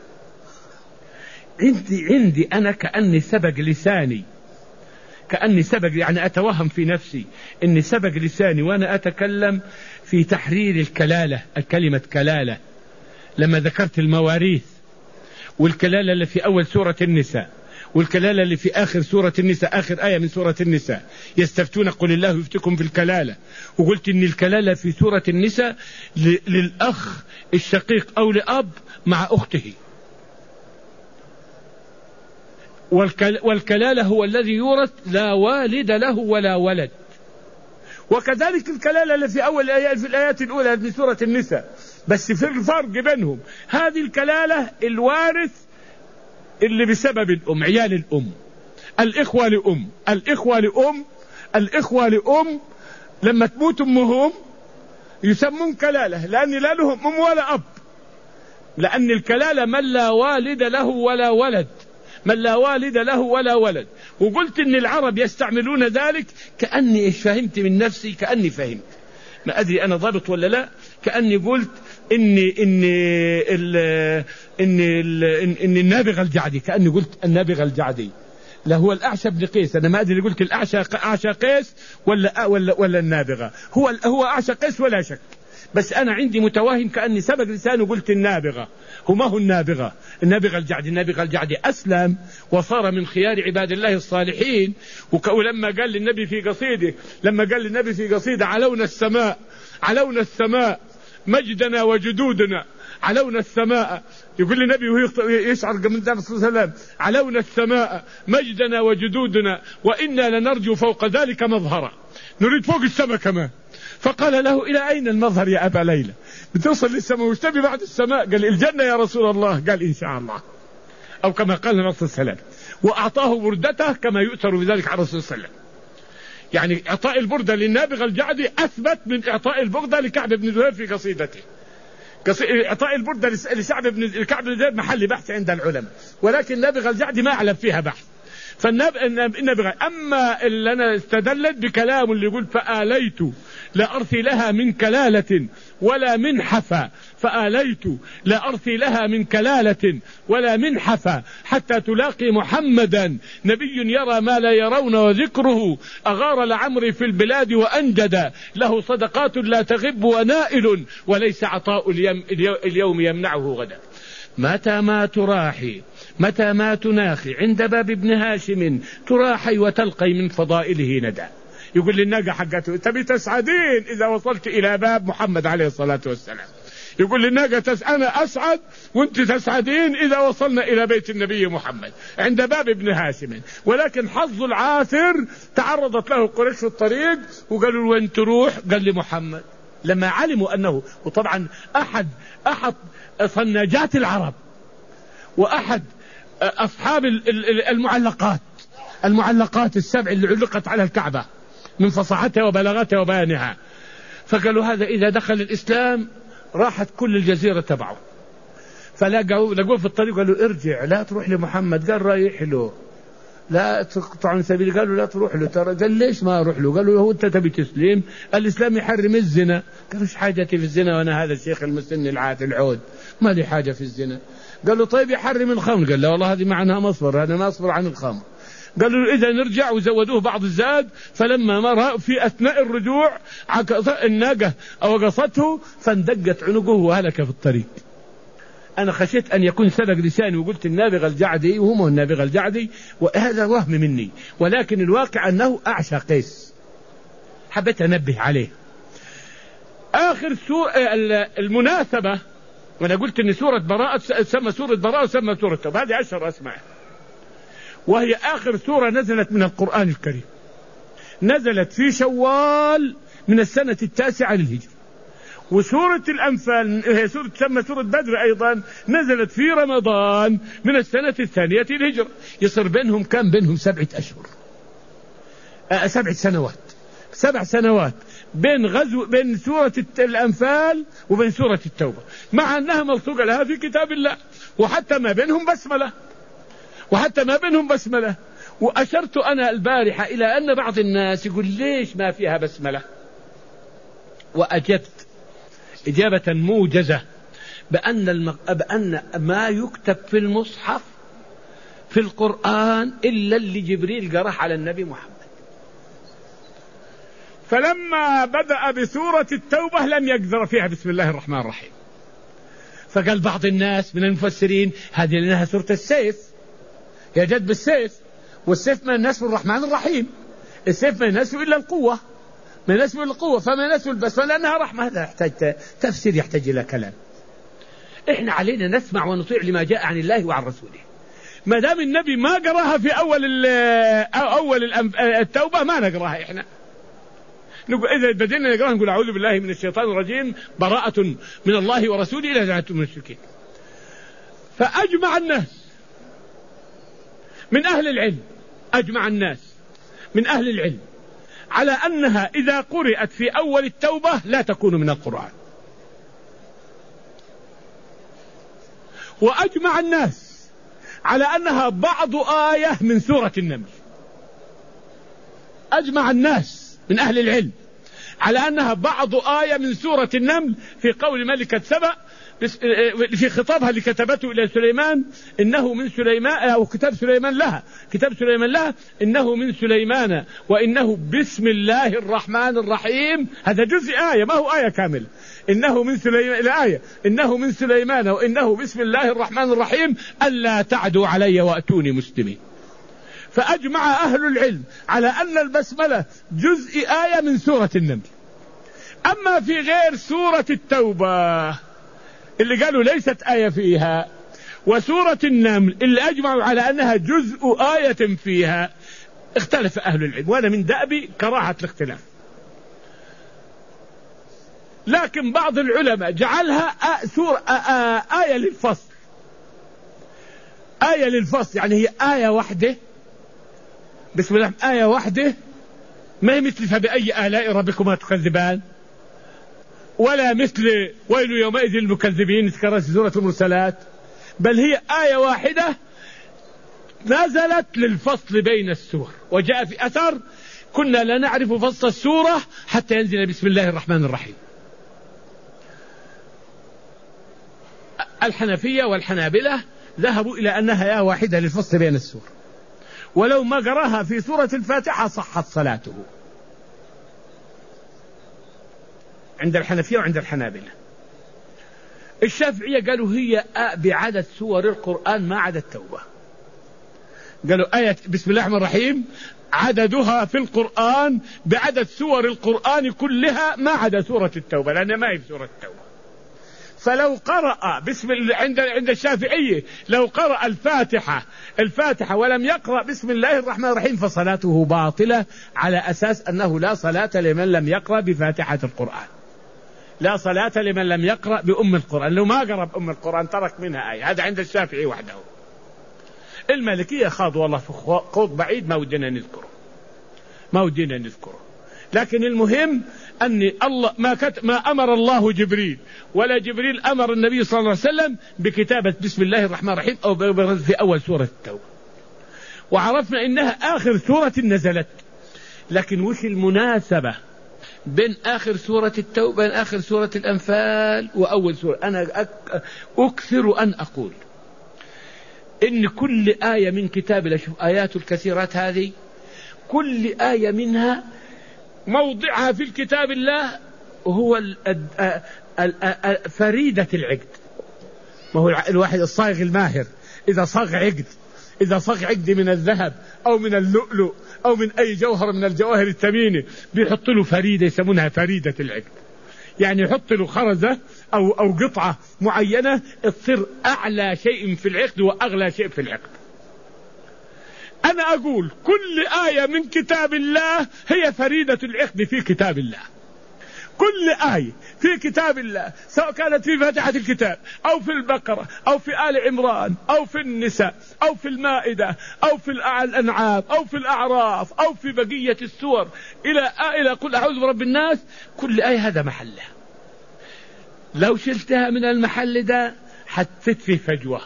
عندي أنا كأني سبق لساني، يعني أتوهم في نفسي أني سبق لساني وأنا أتكلم في تحرير الكلالة، الكلمة كلالة، لما ذكرت المواريث والكلالة اللي في أول سورة النساء والكلالة اللي في آخر سورة النساء، آخر آية من سورة النساء، يستفتون قل الله يفتكم في الكلالة، وقلت إن الكلالة في سورة النساء للأخ الشقيق أو لأب مع أخته، والكلالة هو الذي يورث لا والد له ولا ولد. وكذلك الكلالة اللي في أول آيات في الآيات الأولى من سورة النساء، بس في الفرق بينهم، هذه الكلالة الوارث اللي بسبب الأم، عيال الأم، الإخوة لأم لما تموت أمهم يسمون كلالة، لأن لا لهم أم ولا أب، لأن الكلالة من لا والد له ولا ولد، وقلت إن العرب يستعملون ذلك، كأني فهمت من نفسي، كأني فهمت، ما أدري أنا ضابط ولا لا، كأني قلت إن النابغة الجعدي، كأني قلت النابغة الجعدي، لا هو الأعشى بن قيس، أنا ما أدري قلت الأعشى قيس ولا النابغة، هو أعشى قيس ولا شك، بس أنا عندي متوهم كأني سبق لساني وقلت النابغة. وما هو النابغة؟ النابغة الجعدي أسلم وصار من خيار عباد الله الصالحين. ولما قال للنبي في قصيدة علونا السماء مجدنا وجدودنا، علونا السماء، يقول النبي وهو يشعر من النبي صلى الله عليه وسلم: علونا السماء مجدنا وجدودنا وإنا لنرجو فوق ذلك مظهرا، نريد فوق السماء كمان. فقال له: إلى أين المظهر يا أبا ليلى؟ بتوصل للسماء وش تبي بعد السماء؟ قال: الجنة يا رسول الله. قال: إن شاء الله، أو كما قال الرسول صلى الله عليه وسلم. وأعطاه بردته كما يؤثر بذلك على الرسول صلى الله عليه وسلم. يعني إعطاء البردة للنابغة الجعدي أثبت من إعطاء البردة لكعب بن زهير في قصيدته. إعطاء البردة لكعب بن زهير محل بحث عند العلماء، ولكن النابغة الجعدي ما أعلم فيها بحث. فالنابغة أما اللي أنا استدلت بكلام اللي يقول: فآليت لا أرثي لها من كلالة ولا من حفا، فآليت لا أرثي لها من كلالة ولا من حفا حتى تلاقي محمدا نبي يرى ما لا يرون وذكره أغار لعمري في البلاد وأنجد له صدقات لا تغب ونائل وليس عطاء اليوم يمنعه غدا. متى ما تناخي عند باب ابن هاشم تراحي وتلقي من فضائله ندى. يقول للناقة حقته: تبي تسعدين إذا وصلت إلى باب محمد عليه الصلاة والسلام. يقول للناقة: أنا أسعد وأنت تسعدين إذا وصلنا إلى بيت النبي محمد عند باب ابن هاشم. ولكن حظ العاثر تعرضت له قريش في الطريق وقالوا: وين تروح؟ قال: لمحمد. لما علموا أنه، وطبعا أحد صناجات العرب وأحد أصحاب المعلقات السبع اللي علقت على الكعبة من فصاحتها وبلاغتها وبيانها، فقالوا: هذا إذا دخل الإسلام راحت كل الجزيرة تبعه. فلقوا في الطريق قالوا: ارجع، لا تروح لمحمد. قال: رايح له، لا تقطع عن سبيل. قالوا: لا تروح له ترى. قال: ليش ما أروح له؟ قالوا: هو أنت تبي تسلم؟ الإسلام يحرم الزنا. قالوا: ايش حاجتي في الزنا وأنا هذا الشيخ المسن العادل العود، ما لي حاجة في الزنا. قالوا: طيب يحرم الخمر. قال: لا والله هذه معناها مصبر، أنا ما أصبر عن الخمر. قالوا: إذا نرجع، وزودوه بعض الزاد. فلما مر في أثناء الرجوع الناقة وقصته فاندقت عنقه وهلك في الطريق. أنا خشيت أن يكون سبق لساني وقلت النابغة الجعدي وهم النابغة الجعدي، وهذا وهم مني، ولكن الواقع أنه أعشى قيس. حبيت أنبه عليه. آخر المناسبة، وأنا قلت أن سورة براءة تسمى سورة براءة وتسمى سورة توبة، هذه 10 أسماء، وهي آخر سورة نزلت من القرآن الكريم. نزلت في شوال من السنة 9 للهجرة. وسورة الأنفال هي سورة تسمى سورة بدر أيضا، نزلت في رمضان من السنة 2 للهجرة. يصير بينهم كم؟ بينهم 7 أشهر، 7 سنوات، 7 سنوات بين سورة الأنفال وبين سورة التوبة، مع أنها ملصوقة لها في كتاب الله، وحتى ما بينهم بسملة. وأشرت أنا البارحة إلى أن بعض الناس يقول: ليش ما فيها بسملة؟ وأجبت إجابة موجزة بأن ما يكتب في المصحف في القرآن إلا اللي جبريل قرأه على النبي محمد. فلما بدأ بسورة التوبة لم يقدر فيها بسم الله الرحمن الرحيم. فقال بعض الناس من المفسرين: هذه لأنها سورة السيف، هي جد بالسيف، والسيف ما يناسب الرحمن الرحيم، السيف ما يناسب إلا القوة، فما يناسب البسملة لأنها رحمة. هذا يحتاج تفسير، يحتاج إلى كلام. إحنا علينا نسمع ونطيع لما جاء عن الله وعن رسوله. ما دام النبي ما قراها في أول التوبة ما نقراها إحنا. إذا بدينا نقراها نقول: أعوذ بالله من الشيطان الرجيم، براءة من الله ورسوله إلى جماعة المشركين. فأجمع الناس من أهل العلم على أنها إذا قرأت في أول التوبة لا تكون من القرآن. وأجمع الناس على أنها بعض آية من سورة النمل. أجمع الناس من أهل العلم على أنها بعض آية من سورة النمل في قول ملكة سبأ في خطابها اللي كتبته إلى سليمان إنه من سليمان، أو كتاب سليمان لها إنه من سليمان وإنه بسم الله الرحمن الرحيم. هذا جزء آية، ما هو آية كاملة. إنه من سليمان الآية إنه من سليمان وإنه بسم الله الرحمن الرحيم ألا تعدوا علي وأتوني مسلمين. فأجمع أهل العلم على أن البسملة جزء آية من سورة النمل. أما في غير سورة التوبة اللي قالوا ليست آية فيها، وسورة النمل اللي أجمعوا على أنها جزء آية فيها، اختلف أهل العلم، وأنا من دأبي كراهة الاختلاف. لكن بعض العلماء جعلها آية للفصل، آية للفصل، يعني هي آية واحدة، بسم الله آية واحدة، ما هي مثل فبأي آلاء ربكما تكذبان، ولا مثل ويل يومئذ للمكذبين ذكرت في سورة المرسلات، بل هي آية واحدة نزلت للفصل بين السور. وجاء في أثر كنا لا نعرف فصل السورة حتى ينزل بسم الله الرحمن الرحيم. الحنفية والحنابلة ذهبوا إلى أنها آية واحدة للفصل بين السور، ولو ما قراها في سورة الفاتحة صحت صلاته عند الحنفية وعند الحنابلة. الشافعية قالوا هي بعدد سور القرآن ما عدا التوبة. قالوا آية بسم الله الرحمن الرحيم عددها في القرآن بعدد سور القرآن كلها ما عدا سورة التوبة، لأنها ما هي في سورة التوبة. فلو قرأ عند الشافعية لو قرأ الفاتحة ولم يقرأ بسم الله الرحمن الرحيم فصلاته باطلة، على أساس أنه لا صلاة لمن لم يقرأ بفاتحة القرآن، لا صلاة لمن لم يقرأ بأم القرآن. لو ما قرأ بأم القرآن ترك منها آية. هذا عند الشافعي وحده. المالكية خاضوا والله في خوض بعيد ما ودينا نذكره. لكن المهم أن الله ما أمر الله جبريل ولا جبريل أمر النبي صلى الله عليه وسلم بكتابة بسم الله الرحمن الرحيم أو في أول سورة التوبة، وعرفنا إنها آخر سورة نزلت. لكن وش المناسبة بين آخر سورة التوبة بين آخر سورة الأنفال وأول سورة؟ أنا أكثر أن أقول إن كل آية من كتاب الله، شوف آيات الكثيرات هذه، كل آية منها موضعها في الكتاب الله هو فريدة العقد. ما هو الواحد الصاغ الماهر إذا صاغ عقد من الذهب أو من اللؤلؤ أو من أي جوهر من الجواهر الثمينة بيحط له فريدة يسمونها فريدة العقد، يعني يحط له خرزة أو قطعة معينة تصير أعلى شيء في العقد وأغلى شيء في العقد. أنا أقول كل آية من كتاب الله هي فريدة العقد في كتاب الله. كل آية في كتاب الله سواء كانت في فاتحة الكتاب أو في البقرة أو في آل عمران أو في النساء أو في المائدة أو في الأنعام أو في الأعراف أو في بقية السور إلى قل أعوذ برب الناس، كل آية هذا محلها. لو شلتها من المحل ده حتت في فجوة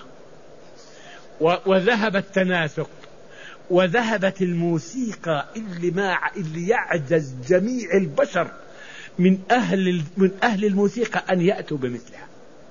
وذهب التناسق وذهبت الموسيقى اللي يعجز جميع البشر من أهل الموسيقى أن يأتوا بمثلها.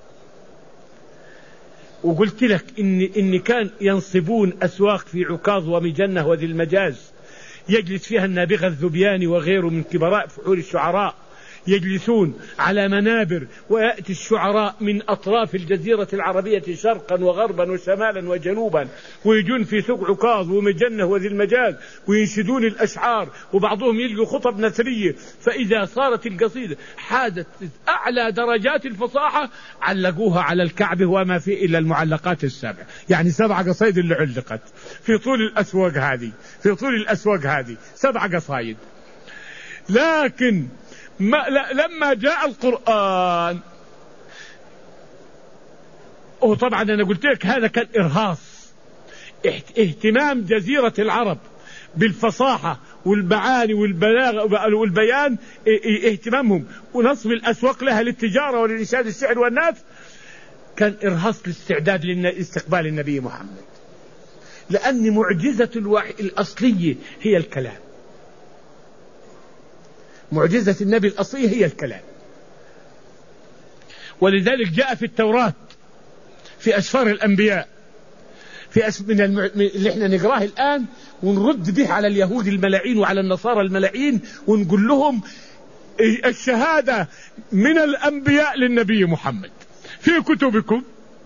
وقلت لك إن كان ينصبون أسواق في عكاظ ومجنة وذي المجاز يجلس فيها النابغة الذبياني وغيره من كبراء فحول الشعراء، يجلسون على منابر ويأتي الشعراء من أطراف الجزيرة العربية شرقا وغربا وشمالا وجنوبا ويجون في سوق عكاظ ومجنة وذي المجاز وينشدون الأشعار، وبعضهم يلقوا خطب نثرية، فإذا صارت القصيدة حازت أعلى درجات الفصاحة علقوها على الكعبة وما فيه إلا المعلقات السبع، يعني 7 قصائد اللي علقت في طول الأسواق هذه 7 قصائد. لكن لما جاء القرآن، وطبعا أنا قلت لك هذا كان إرهاص، اهتمام جزيرة العرب بالفصاحة والمعاني والبلاغة والبيان، اهتمامهم ونصب الأسواق لها للتجارة وللإنشاد الشعر والناس، كان إرهاص لاستعداد لاستقبال النبي محمد، لأن معجزة الوحي الأصلية هي الكلام. معجزة النبي الأصلية هي الكلام. ولذلك جاء في التوراة في أسفار الأنبياء اللي احنا نقراه الآن ونرد به على اليهود الملاعين وعلى النصارى الملاعين ونقول لهم الشهادة من الأنبياء للنبي محمد في كتبكم،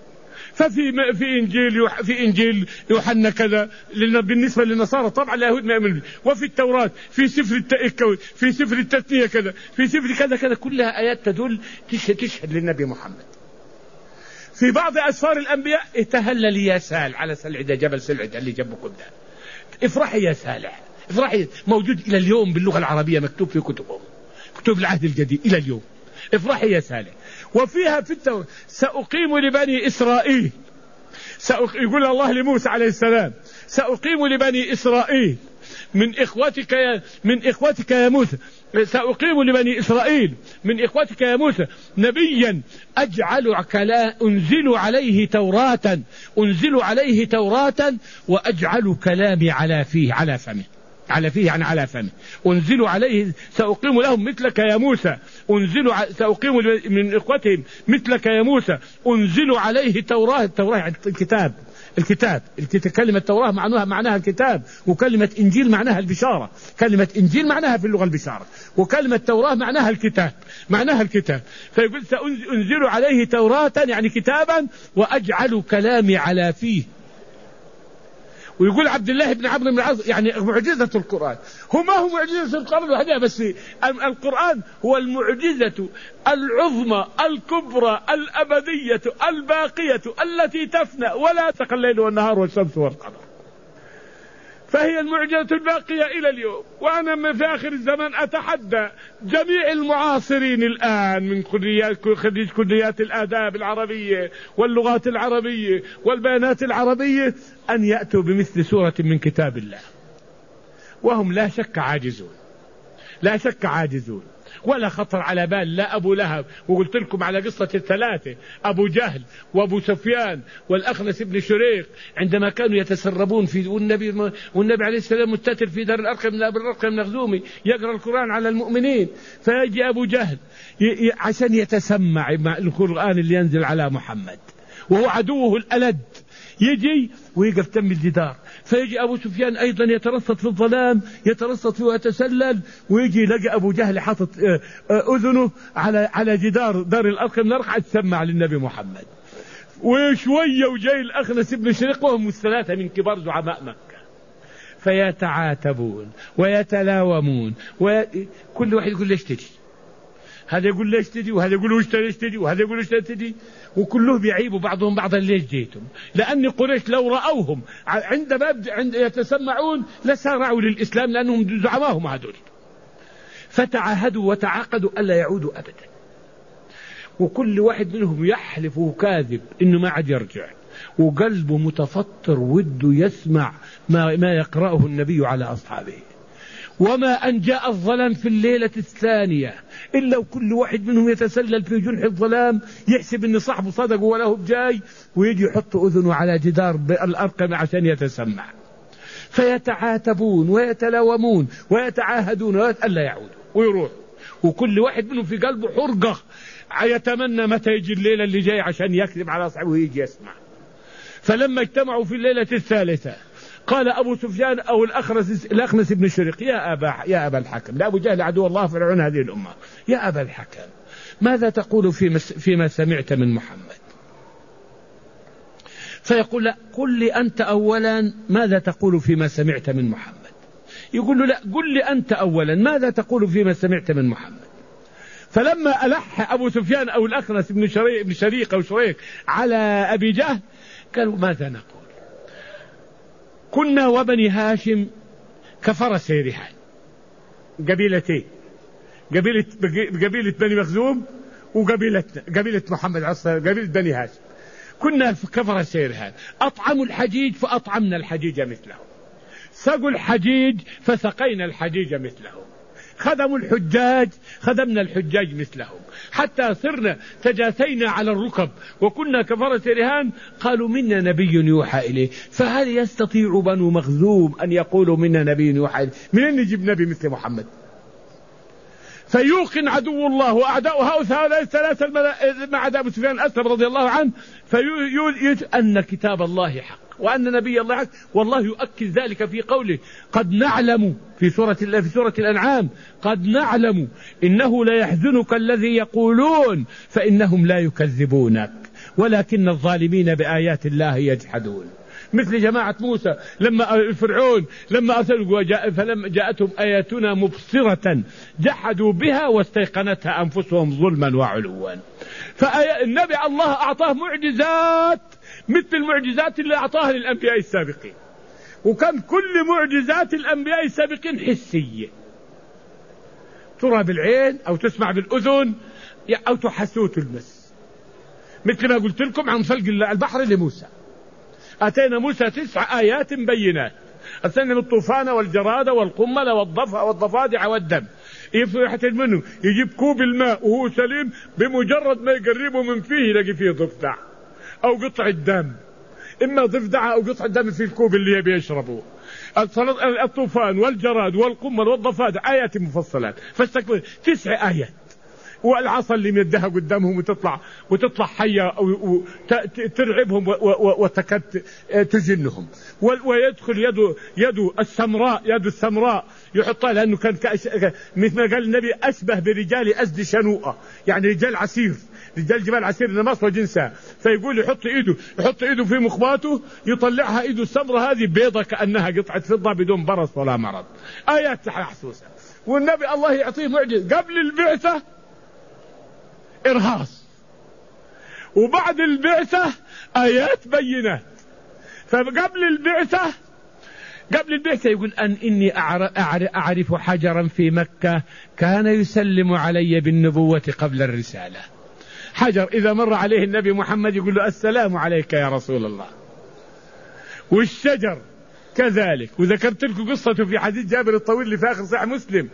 في إنجيل يوحنا كذا بالنسبة للنصارى، طبعا اليهود ما يؤمنون، وفي التوراة في سفر التثنية كذا، في سفر كذا كذا، كلها آيات تدل تشهد للنبي محمد. في بعض أسفار الأنبياء تهلل يا سال على سلعدة، جبل سلعدة اللي جنبكم ده، افرحي يا سالح، افرحي، موجود إلى اليوم باللغة العربية، مكتوب في كتبهم، كتب العهد الجديد إلى اليوم، افرحي يا سالح. وفيها في التوراة سأقيم لبني إسرائيل، يقول الله لموسى عليه السلام سأقيم لبني إسرائيل من إخوتك يا موسى، سأقيم لبني إسرائيل من إخوتك يا موسى نبيا أنزل عليه توراة وأجعل كلامي على فمه، يعني على فمه، أنزل عليه، سأقيم لهم مثلك يا موسى، سأقيم من إخوتهم مثلك يا موسى، أنزل عليه التوراة يعني الكتاب. كلمة توراة معناها الكتاب، وكلمة إنجيل معناها البشارة، كلمة إنجيل معناها في اللغة البشارة، وكلمة توراة معناها الكتاب. فيقول سأنزل عليه توراة يعني كتابا وأجعل كلامي على فيه. ويقول عبد الله بن عمرو بن العاص يعني معجزة القرآن ما هو معجزة القرآن الوحيدة، بس القرآن هو المعجزة العظمى الكبرى الأبدية الباقية التي تفنى ولا تقل الليل والنهار والشمس والقمر، فهي المعجزة الباقية إلى اليوم. وأنا في آخر الزمان أتحدى جميع المعاصرين الآن من خريج كليات الآداب العربية واللغات العربية والبيانات العربية أن يأتوا بمثل سورة من كتاب الله، وهم لا شك عاجزون، ولا خطر على بال لا أبو لهب. وقلت لكم على قصة الثلاثة، أبو جهل وأبو سفيان والأخنس بن شريق، عندما كانوا يتسربون والنبي عليه السلام مستتر في دار الأرقم المخزومي يقرأ القرآن على المؤمنين، فيجي أبو جهل عشان يتسمع مع القرآن اللي ينزل على محمد وهو عدوه الألد، يجي ويقف تم الجدار، فيجي أبو سفيان أيضا يترصد في الظلام، يترصد فيه ويتسلل، ويجي يلاقي أبو جهل حاطط أذنه على جدار دار الأرقم نرقع تسمع للنبي محمد. وشوية وجاي الأخنس بن شريق وهم الثلاثة من كبار زعماء مكة، فيتعاتبون ويتلاومون، كل واحد يقول ليش تجي، هذا يقول ليش تجي، وهذا يقول وش ليش تجي، وهذا يقول وش تجي، وكلهم بيعيبوا بعضهم بعضا ليش جيتم، لأن قريش لو رأوهم عندما يتسمعون لسارعوا للإسلام لأنهم زعماهم هذول، فتعاهدوا وتعاقدوا ألا يعودوا أبدا، وكل واحد منهم يحلف وكاذب إنه ما عاد يرجع، وقلبه متفطر وده يسمع ما يقرأه النبي على أصحابه. وما أن جاء الظلام في الليلة الثانية إلا وكل واحد منهم يتسلل في جنح الظلام، يحسب أن صاحبه صدق وله بجاي، ويجي يحط أذنه على جدار الأرقم عشان يتسمع، فيتعاتبون ويتلاومون ويتعاهدون ألا يعودوا ويروحوا، وكل واحد منهم في قلبه حرقة يتمنى متى يجي الليلة اللي جاي عشان يكذب على صاحبه ويجي يسمع. فلما اجتمعوا في الليلة الثالثة قال أبو سفيان أو الأخنس بن شريق يا أبا الحكم، لا أبو جهل عدو الله فرعون هذه الأمة، يا أبا الحكم ماذا تقول فيما سمعت من محمد؟ فيقول لا، قل لي أنت أولا ماذا تقول فيما سمعت من محمد. يقول له لا، قل لي أنت أولا ماذا تقول فيما سمعت من محمد. فلما ألح أبو سفيان أو الأخنس بن شريق أو شريك على أبي جهل قالوا ماذا نقول؟ كنا وبني هاشم كفرس رهان، قبيلتين، قبيلة بني مخزوم قبيلة محمد عصر، قبيلة بني هاشم، كنا كفرس رهان، أطعموا الحجيج فأطعمنا الحجيج مثلهم، سقوا الحجيج فسقينا الحجيج مثلهم، خدموا الحجاج خدمنا الحجاج مثلهم، حتى صرنا تجاثينا على الركب وكنا كفرس رهان. قالوا منا نبي يوحى إليه، فهل يستطيع بنو مخزوم أن يقولوا منا نبي يوحى إليه؟ من أين نجيب نبي مثل محمد؟ فيوقن عدو الله وأعداء هؤلاء الثلاثة مع عدا أبو سفيان الأسلم رضي الله عنه، أن كتاب الله حق وأن نبي الله حق. والله يؤكد ذلك في قوله قد نعلم في سورة الأنعام قد نعلم إنه لا يحزنك الذي يقولون فإنهم لا يكذبونك ولكن الظالمين بآيات الله يجحدون. مثل جماعة موسى لما فرعون لما أرسلوا فلما جاءتهم آياتنا مبصرة جحدوا بها واستيقنتها أنفسهم ظلما وعلوا. فالنبي الله أعطاه معجزات مثل المعجزات اللي أعطاها للأنبياء السابقين، وكان كل معجزات الأنبياء السابقين حسية، ترى بالعين أو تسمع بالأذن أو تحسوا تلمس. مثل ما قلت لكم عن فلق البحر لموسى، أتينا موسى 9 آيات بينات، أرسلنا بالطوفان والجراد والقمل والضفادع والدم. يفتح منه يجيب كوب الماء وهو سليم، بمجرد ما يقربه من فيه يلاقي فيه ضفدع أو قطع الدم، إما ضفدع أو قطع الدم في الكوب اللي يبي يشربه. الطوفان والجراد والقمل والضفادع آيات مفصلات، فاستكبر 9 آيات. والعصا اللي مدها قدامهم وتطلع حية وترعبهم وتكاد تجنهم. ويدخل يده السمراء يحطها، لأنه كان مثل ما قال النبي أشبه برجال أسد شنوءة، يعني رجال عسير، رجال جبال عسير نمص وجنسها. فيقول يحط إيده في مخباته يطلعها إيده السمراء هذه بيضة كأنها قطعة فضة بدون برص ولا مرض. آيات محسوسة. والنبي الله يعطيه معجزة قبل البعثة إرهاص، وبعد البعثة آيات بينات. فقبل البعثة يقول إني أعرف حجرا في مكة كان يسلم علي بالنبوة قبل الرسالة. حجر إذا مر عليه النبي محمد يقول له السلام عليك يا رسول الله. والشجر كذلك. وذكرت لكم قصته في حديث جابر الطويل اللي في آخر صحيح مسلم.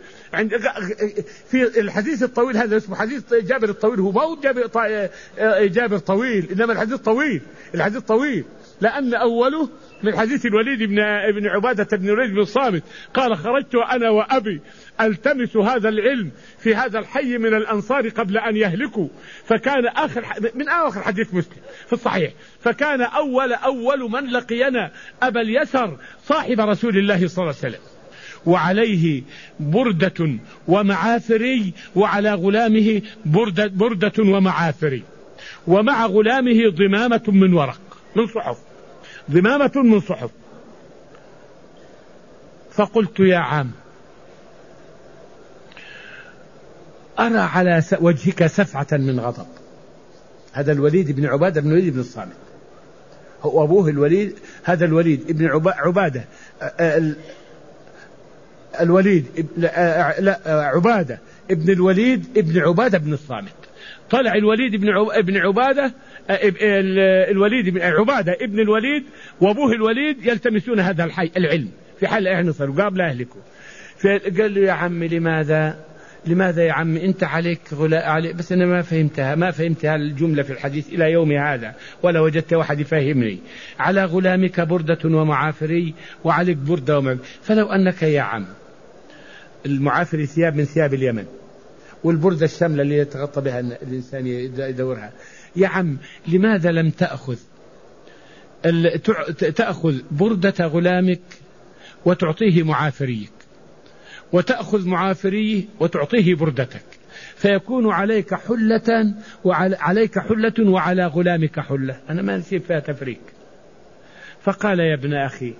في الحديث الطويل هذا اسمه حديث جابر الطويل، هو ما هو جابر طويل، إنما الحديث طويل لأن أوله من حديث الوليد بن عبادة بن الوليد بن الصامت قال خرجت أنا وأبي ألتمس هذا العلم في هذا الحي من الأنصار قبل أن يهلكوا، فكان من آخر حديث مسلم في الصحيح، فكان أول من لقينا أبا اليسر صاحب رسول الله صلى الله عليه وسلم، وعليه بردة ومعافري، وعلى غلامه بردة ومعافري، ومع غلامه ضمامة من ورق من صحف، ضمامة من صحف. فقلت يا عم أرى على وجهك سفعة من غضب. هذا الوليد بن عبادة بن الوليد بن الصامت، هو أبوه الوليد، هذا الوليد بن عبادة عبادة ابن الوليد ابن عبادة بن الصامت. طلع الوليد ابن عبادة الوليد بن عبادة ابن الوليد وأبوه الوليد يلتمسون هذا العلم في حال يحنصر وقابل أهلكوا. فقال له يا عمي لماذا يا عمي أنت عليك بس أنا ما فهمتها الجملة في الحديث إلى يوم هذا، ولا وجدت واحد يفهمني. على غلامك بردة ومعافري، وعليك بردة فلو أنك يا عم، المعافري ثياب من ثياب اليمن، والبردة الشاملة اللي يتغطى بها الإنسان يدورها. يا عم لماذا لم تأخذ بردة غلامك وتعطيه معافريك، وتأخذ معافريه وتعطيه بردتك، فيكون عليك حلة وعلى غلامك حلة. أنا ما نسيب فيها تفريق. فقال يا ابن أخي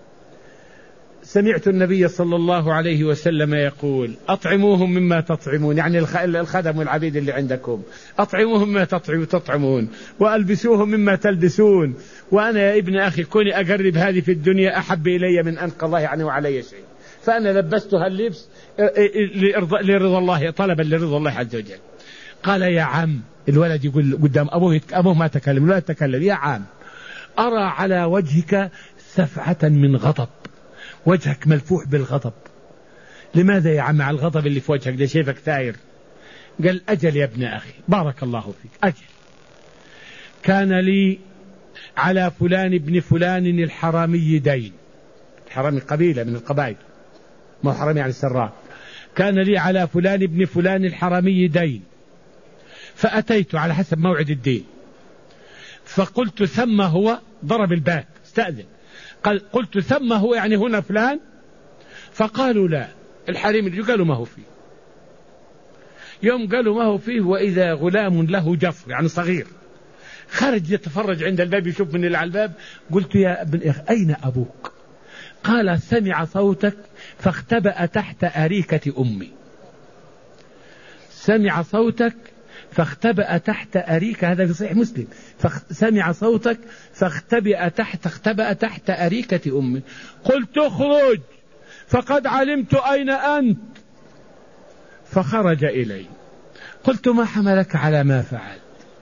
سمعت النبي صلى الله عليه وسلم يقول أطعموهم مما تطعمون، يعني الخدم والعبيد اللي عندكم أطعموهم مما تطعمون، وألبسوهم مما تلبسون، وأنا يا ابن أخي كوني أقرب هذه في الدنيا أحب إلي من أن قضى عني وعلي شيء، فأنا لبستها اللبس لرضا الله، طلبا لرضا الله عز وجل. قال يا عم، الولد يقول قدام أبوه ما تكلم، لا تكلم، يا عم أرى على وجهك سفعة من غضب، وجهك ملفوح بالغضب. لماذا يا عم على الغضب اللي في وجهك ده؟ شايفك ثائر. قال أجل يا ابن أخي بارك الله فيك، أجل كان لي على فلان ابن فلان الحرامي دين. الحرامي قبيلة من القبائل، ما هو حرامي يعني السراء. كان لي على فلان ابن فلان الحرمي دين، فأتيت على حسب موعد الدين، فقلت ثم هو، ضرب الباب استأذن، قلت ثم هو يعني هنا فلان، فقالوا لا، الحريم قالوا ما هو فيه. يوم قالوا ما هو فيه، وإذا غلام له جفر يعني صغير خرج يتفرج عند الباب يشوف من اللي على الباب. قلت يا ابن أخ أين أبوك؟ قال سمع صوتك فاختبأ تحت أريكة أمي. سمع صوتك فاختبأ تحت أريكة، هذا في صحيح مسلم، سمع صوتك اختبأ تحت أريكة أمي. قلت اخرج فقد علمت أين أنت، فخرج إلي. قلت ما حملك على ما فعلت؟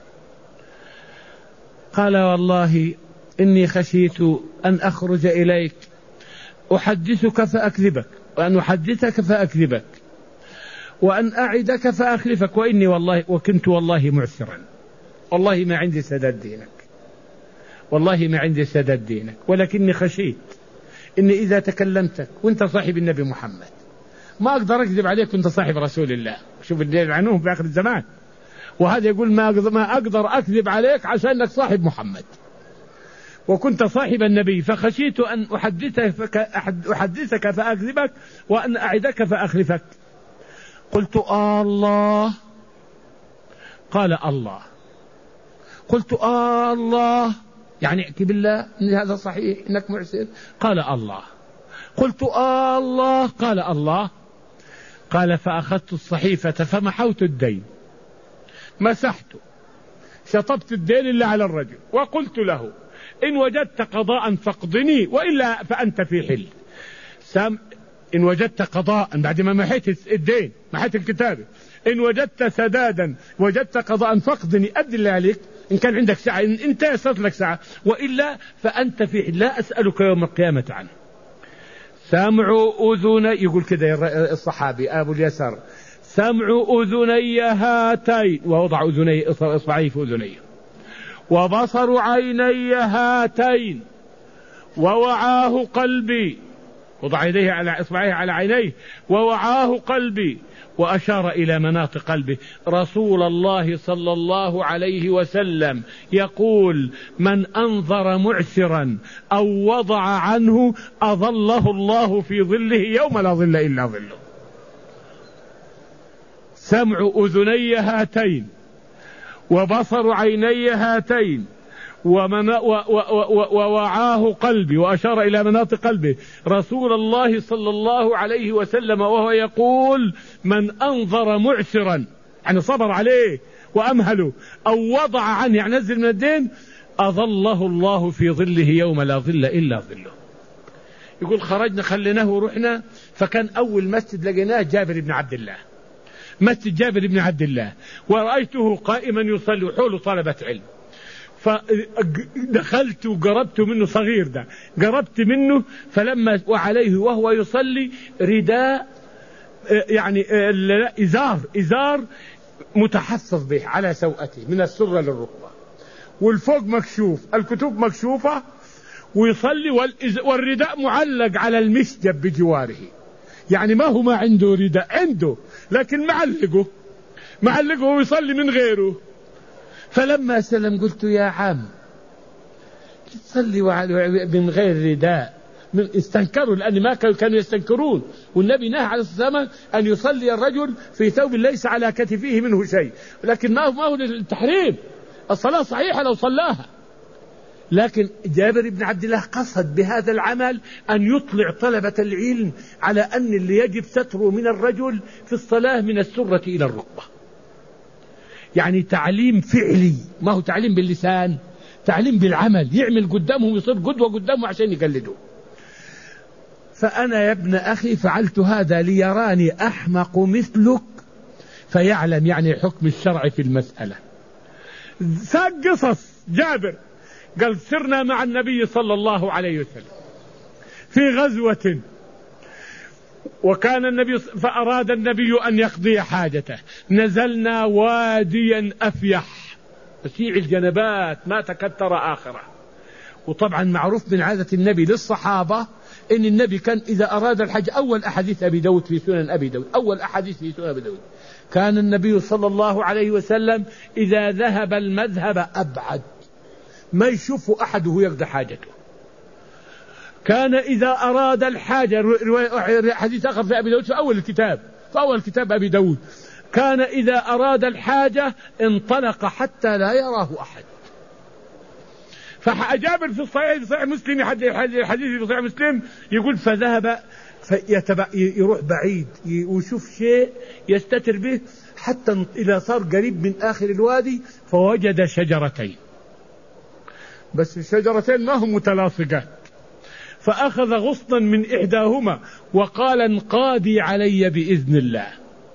قال والله إني خشيت أن أخرج إليك أحدثك فأكذبك، وأن أحدثك فأكذبك، وأن أعدك فأخلفك، وكنت والله معسرا، والله ما عندي سداد دينك، والله ما عندي سداد دينك، ولكني خشيت إني إذا تكلمتك وأنت صاحب النبي محمد ما أقدر أكذب عليك وأنت صاحب رسول الله. شوف الدين عنهم في آخر الزمان، وهذا يقول ما أقدر أكذب عليك عشان أنك صاحب محمد وكنت صاحب النبي، فخشيت أن أحدثك فأكذبك وأن أعدك فأخلفك. قلت الله. قال الله. قلت الله يعني احكي بالله إن هذا صحيح إنك معسر؟ قال الله. قلت الله. قال الله. قال فأخذت الصحيفة فمحوت الدين، مسحته، شطبت الدين اللي على الرجل، وقلت له إن وجدت قضاء فاقضني وإلا فأنت في حل. إن وجدت قضاء بعد ما محيت الدين، محيت الكتابة، إن وجدت سدادا وجدت قضاء فاقضني، أدي اللي عليك إن كان عندك ساعة، إن انت يصرت لك ساعة، وإلا فأنت في حل، لا أسألك يوم القيامة عنه. سمع أذني، يقول كده الصحابي أبو اليسار، سمع أذني هاتين، ووضع أذني إصبعيه في أذنيه، وبصر عيني هاتين، ووعاه قلبي، وضع يديه على إصبعيه على عينيه، ووعاه قلبي، وأشار إلى مناط قلبه. رسول الله صلى الله عليه وسلم يقول من أنظر معسرا أو وضع عنه أظله الله في ظله يوم لا ظل إلا ظله. سمع أذني هاتين، وبصر عيني هاتين، ووعاه قلبي، وأشار إلى مناط قلبه. رسول الله صلى الله عليه وسلم وهو يقول من أنظر معسرا يعني صبر عليه وأمهله، أو وضع عنه يعني نزل من الدين، أظله الله في ظله يوم لا ظل إلا ظله. يقول خرجنا خليناه ورحنا، فكان أول مسجد لقيناه جابر بن عبد الله، مسجد جابر بن عبد الله، ورأيته قائما يصلي وحوله طلبة علم، فدخلت وقربت منه، صغير ده، قربت منه، فلما وعليه وهو يصلي رداء يعني إزار متحفظ به على سوءته من السرة للركبة، والفوق مكشوف، الكتب مكشوفة، ويصلي والرداء معلق على المسجد بجواره، يعني ما هو ما عنده رداء، عنده لكن معلقه ويصلي من غيره. فلما سلم قلت يا عم تصلي من غير رداء، استنكروا لأن ما كانوا يستنكرون، والنبي نهى عليه الصلاة والسلام أن يصلي الرجل في ثوب ليس على كتفيه منه شيء، لكن ما هو التحريم، الصلاة صحيحة لو صلاها، لكن جابر بن عبد الله قصد بهذا العمل أن يطلع طلبة العلم على أن اللي يجب ستره من الرجل في الصلاة من السرة إلى الركبة، يعني تعليم فعلي، ما هو تعليم باللسان، تعليم بالعمل، يعمل قدامهم، يصير قدوة قدامه عشان يقلدوه. فأنا يا ابن أخي فعلت هذا ليراني أحمق مثلك فيعلم يعني حكم الشرع في المسألة. ساق قصص جابر، قال سرنا مع النبي صلى الله عليه وسلم في غزوة، وكان النبي فأراد النبي أن يقضي حاجته، نزلنا واديا أفيح وسيع الجنبات ما تكتر آخره. وطبعا معروف من عادة النبي للصحابة إن النبي كان إذا أراد الحج، أول أحاديث أبي داود في سنن أبي داود، أول أحاديث في سنن أبي داود، كان النبي صلى الله عليه وسلم إذا ذهب المذهب أبعد ما يشوف أحد وهو يقضي حاجته. كان إذا أراد الحاجة، حديث آخر في أبي داود في أول كتاب أبي داود، كان إذا أراد الحاجة انطلق حتى لا يراه أحد. فجابر في صحيح مسلم، حديث في صحيح مسلم يقول فذهب يروح بعيد ويشوف شيء يستتر به حتى إذا صار قريب من آخر الوادي فوجد شجرتين، بس الشجرتين ما هم متلاصقات، فأخذ غصنا من إحداهما وقال انقادي علي بإذن الله.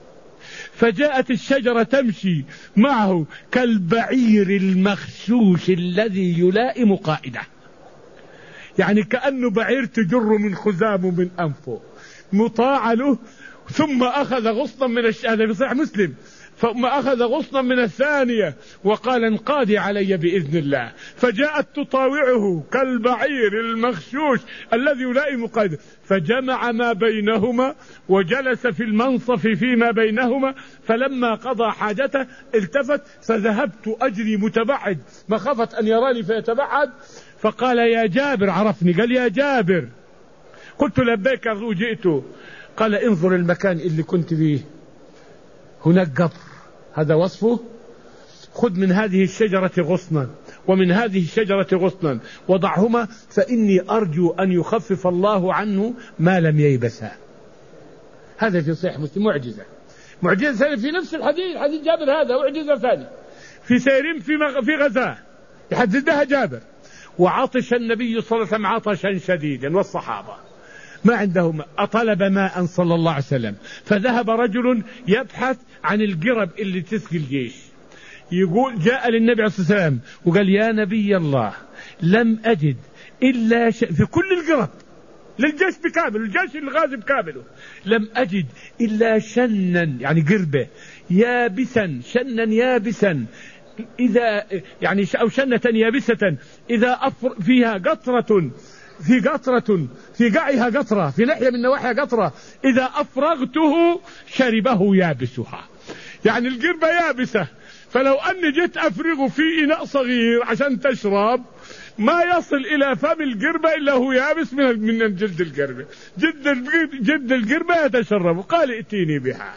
فجاءت الشجرة تمشي معه كالبعير المخشوش الذي يلائم قائده، يعني كأنه بعير تجر من خزامه من أنفه، مطاع له. ثم أخذ غصنا من هذا في صحيح مسلم، ثم أخذ غصنا من الثانية وقال انقادي علي بإذن الله. فجاءت تطاوعه كالبعير المخشوش الذي يلائم قائده، فجمع ما بينهما وجلس في المنصف فيما بينهما، فلما قضى حاجته التفت فذهبت أجري متبعد مخافة أن يراني فيتبعد، فقال يا جابر، عرفني، قال يا جابر، قلت لبيك جئت، قال انظر المكان اللي كنت فيه، هناك قبر، هذا وصفه، خذ من هذه الشجرة غصنا ومن هذه الشجرة غصنا وضعهما فإني أرجو أن يخفف الله عنه ما لم ييبسا. هذا في صحيح مسلم. معجزة ثانية في نفس الحديث، حديث جابر هذا، معجزة ثانية في سير في غزاة يحددها جابر، وعطش النبي صلى الله عليه وسلم عطشا شديدا والصحابة ما عندهم، أطلب ماء صلى الله عليه وسلم، فذهب رجل يبحث عن القرب اللي تسقي الجيش، يقول جاء للنبي عليه الصلاة والسلام وقال يا نبي الله لم أجد إلا في كل القرب للجيش بكامل، الجيش الغازي بكامله، لم أجد إلا شنا، يعني قربة يابسا، شنا يابسا إذا يعني أو شنة يابسة إذا فيها قطرة في قاعها قطرة، في ناحية من نواحيها قطرة، إذا أفرغته شربه يابسها، يعني القربة يابسة، فلو أني جيت أفرغه في إناء صغير عشان تشرب ما يصل إلى فم القربة إلا هو يابس من جلد القربة، جلد القربة يتشرب. قال ائتيني بها،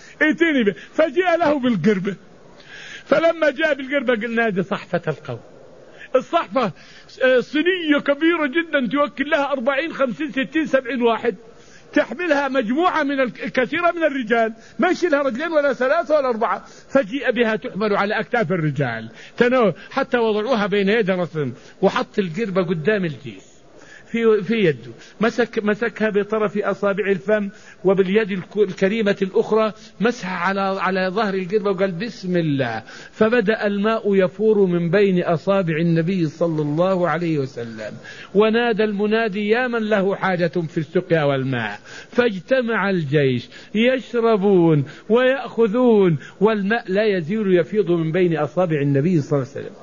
فجاء له بالقربة، فلما جاء بالقربة قلنا هذه صحفة القوم، الصحفة صينية كبيرة جدا توكل لها 40 50 60 70 واحد، تحملها مجموعة كثيرة من الرجال، ما يشيلها رجلين ولا ثلاثة ولا أربعة، فجيء بها تحمل على أكتاف الرجال حتى وضعوها بين يد رسل، وحط القربة قدام الجيش في يده، مسكها بطرف أصابع الفم، وباليد الكريمة الأخرى مسح على ظهر القربة وقال بسم الله، فبدأ الماء يفور من بين أصابع النبي صلى الله عليه وسلم، ونادى المنادي يا من له حاجة في السقيا والماء، فاجتمع الجيش يشربون ويأخذون، والماء لا يزيل يفيض من بين أصابع النبي صلى الله عليه وسلم.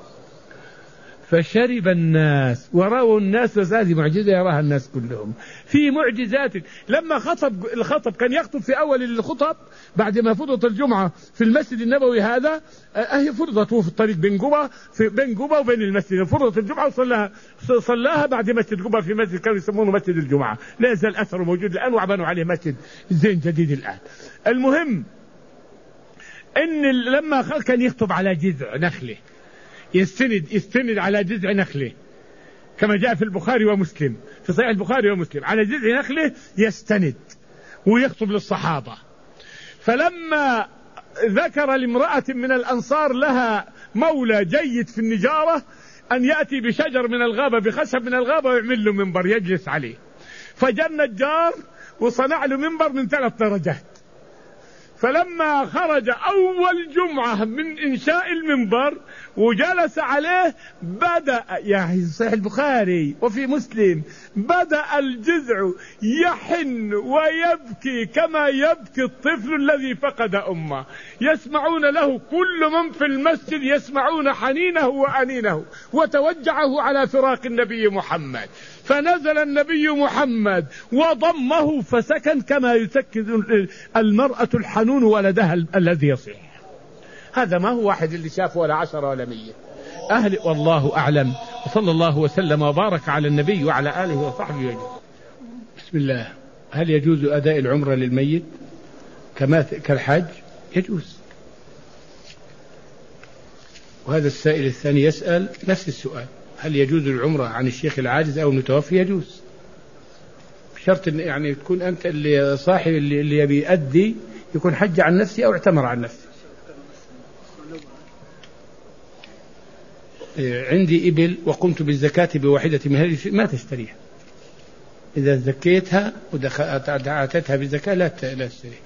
فشرب الناس ورأوا الناس، وهذه معجزة يراها الناس كلهم. في معجزات لما الخطب كان يخطب في أول الخطب بعد ما فرضت الجمعة في المسجد النبوي هذا، هي فرضت في الطريق بين قبة وبين المسجد، فرضت الجمعة وصلاها بعد مسجد قبة في مسجد كانوا يسمونه مسجد الجمعة، لا يزال أثره موجود الآن وبنوا عليه مسجد زين جديد الآن. المهم إن لما كان يخطب على جذع نخله، يستند على جذع نخله كما جاء في البخاري ومسلم، في صحيح البخاري ومسلم، على جذع نخله يستند ويخطب للصحابة. فلما ذكر لامرأة من الأنصار لها مولى جيد في النجارة أن يأتي بشجر من الغابة، بخشب من الغابة، ويعمل له منبر يجلس عليه، فجاء النجار وصنع له منبر من 3 درجات، فلما خرج أول جمعة من إنشاء المنبر وجلس عليه بدأ، يعني صحيح البخاري وفي مسلم، بدأ الجذع يحن ويبكي كما يبكي الطفل الذي فقد أمه. يسمعون له، كل من في المسجد يسمعون حنينه وأنينه وتوجعه على فراق النبي محمد. فنزل النبي محمد وضمه فسكن كما يسكن المرأة الحنون ولدها الذي يصيح. هذا ما هو واحد اللي شافه ولا 10 ولا 100 أهل، والله أعلم. وصلى الله وسلم وبارك على النبي وعلى آله وصحبه أجمعين. بسم الله. هل يجوز أداء العمرة للميت كالحج؟ يجوز. وهذا السائل الثاني يسأل نفس السؤال، هل يجوز العمرة عن الشيخ العاجز أو المتوفي؟ يجوز، بشرط إن يعني تكون أنت اللي صاحب اللي يبي يؤدي يكون حج عن نفسه أو اعتمر عن نفسه. عندي إبل وقمت بالزكاة بواحدة من هذه ما تشتريها، إذا زكيتها ودعتها بالزكاة لا تشتريها.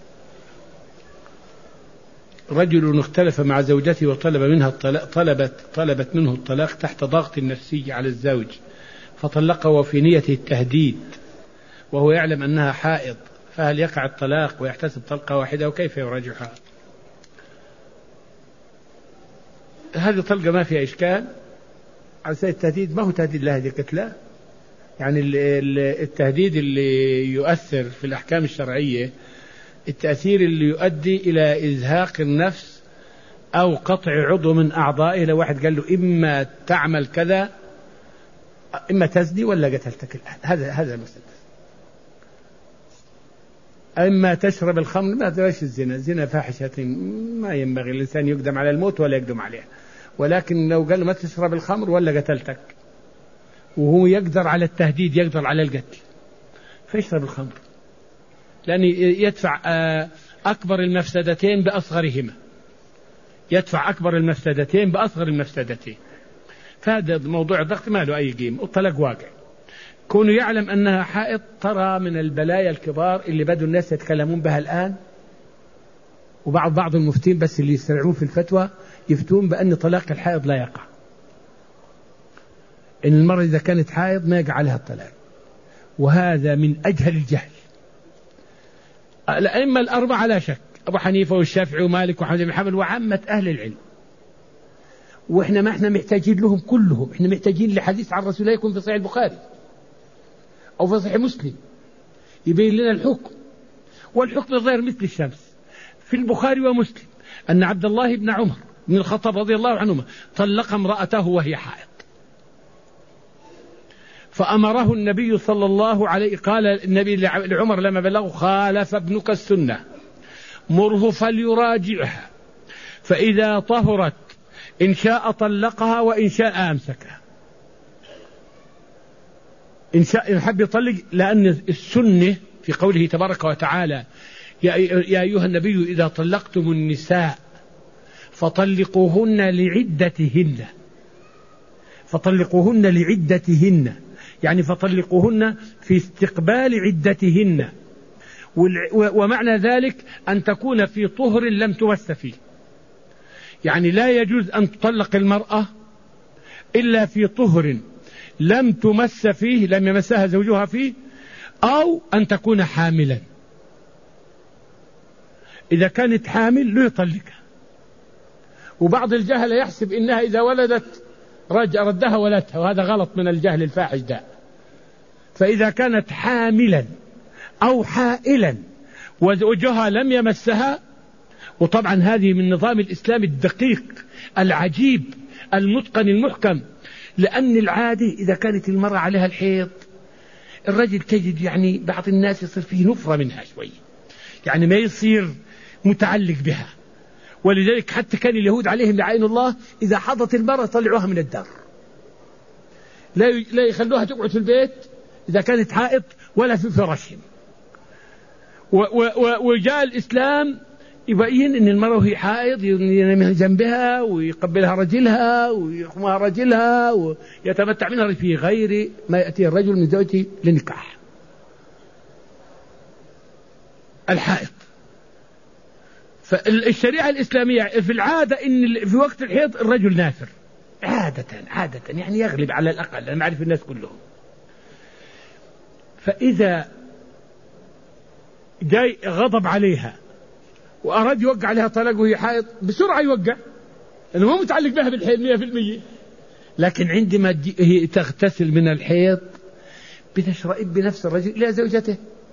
رجل اختلف مع زوجته وطلب منها طلبت منه الطلاق تحت ضغط نفسي على الزوج، فطلقه وفي نيته التهديد وهو يعلم أنها حائض، فهل يقع الطلاق ويحتسب طلقة واحدة وكيف يراجعها؟ هذه طلقة ما فيها إشكال. على سبيل التهديد ما هو تهديد لها، هذه قتلة. يعني التهديد اللي يؤثر في الأحكام الشرعية التأثير اللي يؤدي إلى إزهاق النفس أو قطع عضو من أعضائه. لو واحد قال له إما تعمل كذا، إما تزني ولا قتلتك، هذا المسألة. إما تشرب الخمر، ما تدريش الزنا فاحشة ما ينبغي الإنسان يقدم على الموت ولا يقدم عليه. ولكن لو قال له ما تشرب الخمر ولا قتلتك، وهو يقدر على التهديد، يقدر على القتل، فيشرب الخمر، لأن يدفع أكبر المفسدتين بأصغرهما، يدفع أكبر المفسدتين بأصغر المفسدتين. فهذا موضوع الضغط ما له أي قيمة. الطلاق واقع، كونه يعلم أنها حائض ترى من البلايا الكبار اللي بدوا الناس يتكلمون بها الآن. وبعض المفتين بس اللي يسرعون في الفتوى يفتون بأن طلاق الحائض لا يقع، إن المرأة إذا كانت حائض ما يقع عليها الطلاق، وهذا من أجهل الجهل. الأئمة الأربعة لا شك، أبو حنيفة والشافعي ومالك وأحمد بن حنبل وعامة أهل العلم، وإحنا ما إحنا محتاجين لهم كلهم، إحنا محتاجين لحديث عن رسول الله يكون في صحيح البخاري أو في صحيح مسلم يبين لنا الحكم، والحكم الظاهر مثل الشمس في البخاري ومسلم أن عبد الله بن عمر بن الخطاب رضي الله عنهما طلق امرأته وهي حائض، فأمره النبي صلى الله عليه، قال النبي لعمر لما بلغه: خالف ابنك السنة، مره فليراجعها، فإذا طهرت إن شاء طلقها وإن شاء أمسكها. إن حب يطلق، لأن السنة في قوله تبارك وتعالى: يا أيها النبي إذا طلقتم النساء فطلقوهن لعدتهن، يعني فطلقوهن في استقبال عدتهن، ومعنى ذلك أن تكون في طهر لم تمس فيه، يعني لا يجوز أن تطلق المرأة إلا في طهر لم تمس فيه، لم يمسها زوجها فيه، أو أن تكون حاملا. إذا كانت حامل لا يطلقها. وبعض الجهل يحسب إنها إذا ولدت ردها ولدها، وهذا غلط من الجهل الفاحش ده. فإذا كانت حاملا أو حائلا وزوجها لم يمسها، وطبعا هذه من نظام الإسلام الدقيق العجيب المتقن المحكم، لأن العادة إذا كانت المرأة عليها الحيض الرجل تجد يعني بعض الناس يصير فيه نفرة منها شوي، يعني ما يصير متعلق بها. ولذلك حتى كان اليهود عليهم لعين الله إذا حضت المرأة طلعوها من الدار، لا يخلوها تقعد في البيت إذا كانت حائض ولا في فراشهم. وجاء الإسلام يبين أن المرأة وهي حائض ينام جنبها ويقبلها رجلها ويقومها رجلها ويتمتع منها في غير ما يأتي الرجل من زوجته لنكاح. الحائض فالشريعة الإسلامية في العادة إن في وقت الحيض الرجل نافر عادة يعني يغلب على الأقل، أنا معرف الناس كلهم. فإذا جاي غضب عليها وأراد يوقع عليها طلاق وهي حائض بسرعة يوقع، لأنه مو متعلق بها بالحيض 100%. لكن عندما هي تغتسل من الحيض بتشرئب بنفس الرجل إلى زوجته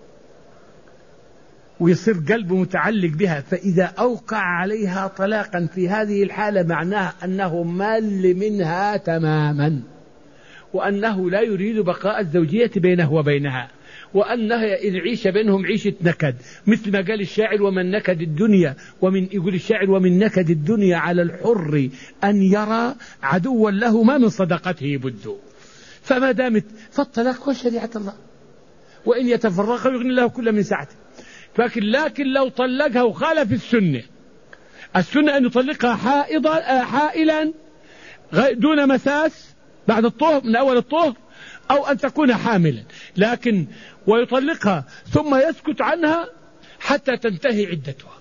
ويصير قلبه متعلق بها. فإذا أوقع عليها طلاقا في هذه الحالة معناه أنه مل منها تماما، وأنه لا يريد بقاء الزوجية بينه وبينها، وأنها إن عيش بينهم عيشة نكد، مثل ما قال الشاعر ومن نكد الدنيا يقول الشاعر ومن نكد الدنيا على الحر أن يرى عدوا له ما من صدقته بد. فما دامت فالطلاق هو شريعة الله، وإن يتفرقا يغني الله كل من سعته. لكن لو طلقها وخالف السنة أن يطلقها حائلا دون مساس بعد الطهر من أول الطهر، أو أن تكون حاملا، لكن ويطلقها ثم يسكت عنها حتى تنتهي عدتها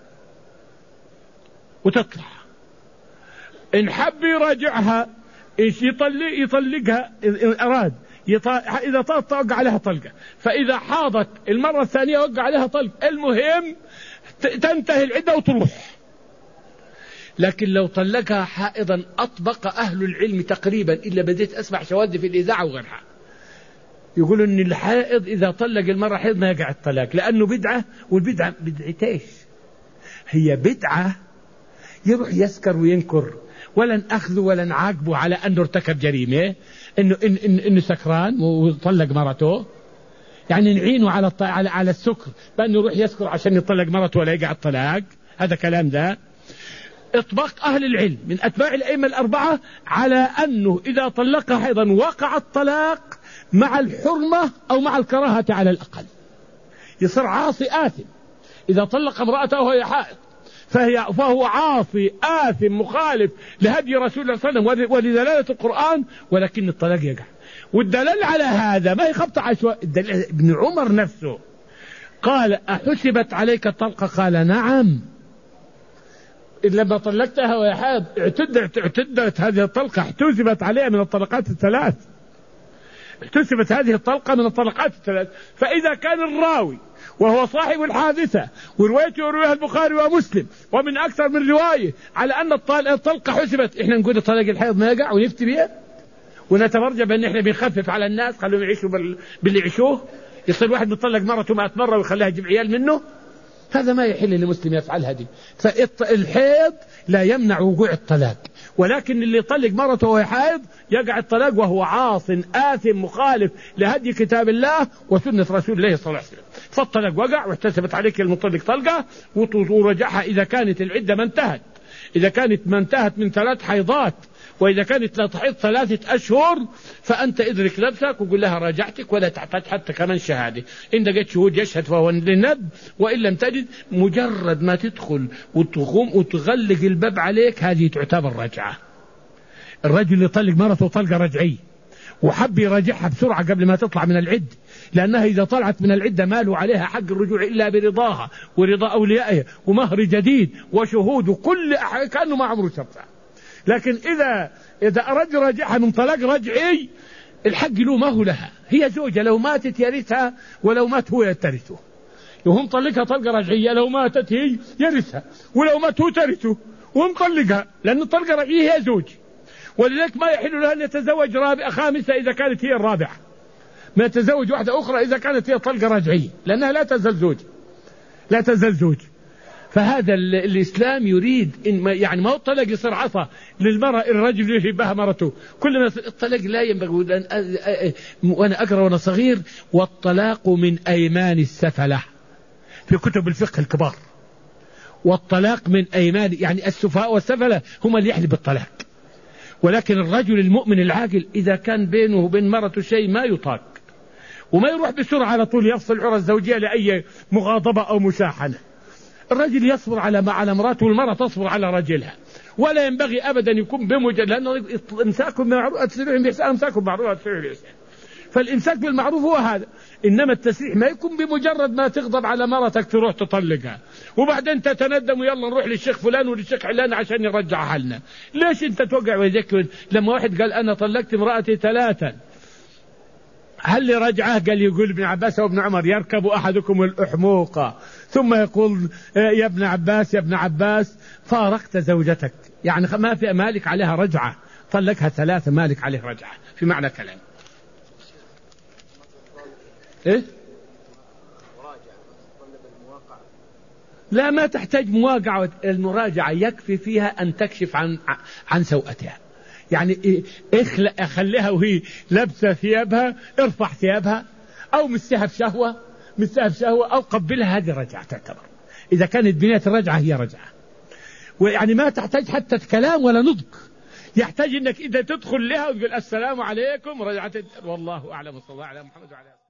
وتطلع. إن حب يراجعها يطلقها إن أراد، إذا طلق وقع عليها طلقة، فإذا حاضت المرة الثانية وقع عليها طلق، المهم تنتهي العدة وتروح. لكن لو طلقها حائضا أطبق أهل العلم تقريبا، إلا بديت أسمع شواذ في الإذاعة وغيرها يقولوا أن الحائض إذا طلق المرة حيض ما يقع الطلاق، لأنه بدعة، والبدعة بدعتيش، هي بدعة يروح يسكر وينكر، ولن أخذه ولن عاقبه على أنه ارتكب جريمة، إنه سكران وطلق مرته، يعني نعينه على السكر بأنه يروح يسكر عشان يطلق مرته ولا يقع الطلاق. هذا كلام ده إطباق أهل العلم من أتباع الأئمة الأربعة على أنه إذا طلقها حيضا وقع الطلاق مع الحرمة أو مع الكراهة على الأقل، يصير عاصي آثم. إذا طلق امرأته وهي حائض فهو عاصي آثم مخالف لهدي رسول الله صلى الله عليه وسلم ولدلالة القرآن، ولكن الطلاق يقع. والدليل على هذا ما هي خبط عشواء، ابن عمر نفسه قال أحسبت عليك الطلقة؟ قال نعم. لما طلقتها وهي حائض اعتدت هذه الطلقة، احتسبت عليها من الطلقات الثلاث، احتسبت هذه الطلقة من الطلقات الثلاث. فإذا كان الراوي وهو صاحب الحادثة وروايته يرويها البخاري ومسلم ومن أكثر من رواية على أن الطلقة حسبت، إحنا نقول الطلاق الحيض ما يقع ونفتي بيه ونتفرج بأن إحنا بنخفف على الناس، خلوهم يعيشوا باللي يعيشوه. يصير واحد بيطلق مرته 100 مرة ويخليها يجيب عيال منه، هذا ما يحل للمسلم يفعل هذه. فالحيض لا يمنع وقوع الطلاق، ولكن اللي يطلق مرته وهي حائض يقع الطلاق وهو عاص آثم مخالف لهدي كتاب الله وسنة رسول الله صلى الله عليه وسلم. فالطلاق وقع واحتسبت عليك المطلق طلقة ورجعها إذا كانت العدة ما انتهت، إذا كانت ما انتهت من 3 حيضات، وإذا كانت لا تحيض 3 أشهر فأنت ادرك نفسك وقل لها راجعتك، ولا تحتاج حتى كمان شهادة. إن لقيت شهود يشهد فهو للندب، وإن لم تجد مجرد ما تدخل وتقوم وتغلق الباب عليك هذه تعتبر رجعة. الرجل يطلق مرته طلقة رجعية وحب يراجعها بسرعة قبل ما تطلع من العد، لأنها إذا طلعت من العدة ماله عليها حق الرجوع إلا برضاها ورضا أوليائها ومهر جديد وشهود وكل كأنه ما عمره شرطها. لكن إذا أراد يراجعها من طلاق رجعي الحق له ما هو لها، هي زوجة، لو ماتت يرثها ولو مات هو يترثه. وهم طلقها طلقة رجعية، لو ماتت هي يرثها ولو مات هو ترثه، وهم طلقها لأن الطلقة رجعية هي زوج. ولذلك ما يحل لها أن يتزوج خامسة إذا كانت هي الرابعة، ما يتزوج واحدة أخرى إذا كانت هي طلقة رجعية، لأنها لا تزال زوج. فهذا الإسلام يريد إن يعني ما هو الطلاق يصير عصا للمرأة، الرجل يهبها مرته، كل ما الطلاق لا ينبغي. وأنا أقرأ وأنا صغير والطلاق من أيمان السفلة في كتب الفقه الكبار، والطلاق من أيمان يعني السفهاء والسفلة هم اللي يحلب الطلاق. ولكن الرجل المؤمن العاقل إذا كان بينه وبين مرته شيء ما يطاق وما يروح بسرعة على طول يفصل العرى الزوجية لأي مغاضبة أو مشاحنة. الرجل يصبر على امراته والمرأة تصبر على رجلها، ولا ينبغي أبدا يكون بمجرد، لأنه امساكم بمعروف أتسرعهم بإحسان، امساكم بمعروف أتسرعهم بإحسان. فالإمساك بالمعروف هو هذا. إنما التسريح ما يكون بمجرد ما تغضب على مرتك تروح تطلقها وبعدين تتندم ويلا نروح للشيخ فلان وللشيخ علان عشان يرجعها لنا. ليش أنت توقع ويذكر؟ لما واحد قال أنا طلقت امرأتي 3 هل لي رجعه؟ قال يقول ابن عباس وابن عمر يركب أحدكم الأحموقة ثم يقول يا ابن عباس يا ابن عباس فارقت زوجتك، يعني ما في مالك عليها رجعة، طلقها 3 مالك عليه رجعة في معنى كلام. إيه؟ لا ما تحتاج مواقعة، المراجعة يكفي فيها أن تكشف عن سوءتها. يعني أخليها وهي لابسة ثيابها ارفع ثيابها أو مسها بشهوة أو قبلها، هذه رجعة تعتبر إذا كانت بنية الرجعة هي رجعة. ويعني ما تحتاج حتى كلام ولا نطق، يحتاج أنك إذا تدخل لها وتقول السلام عليكم رجعت. والله أعلم. صلى الله على محمد وعلى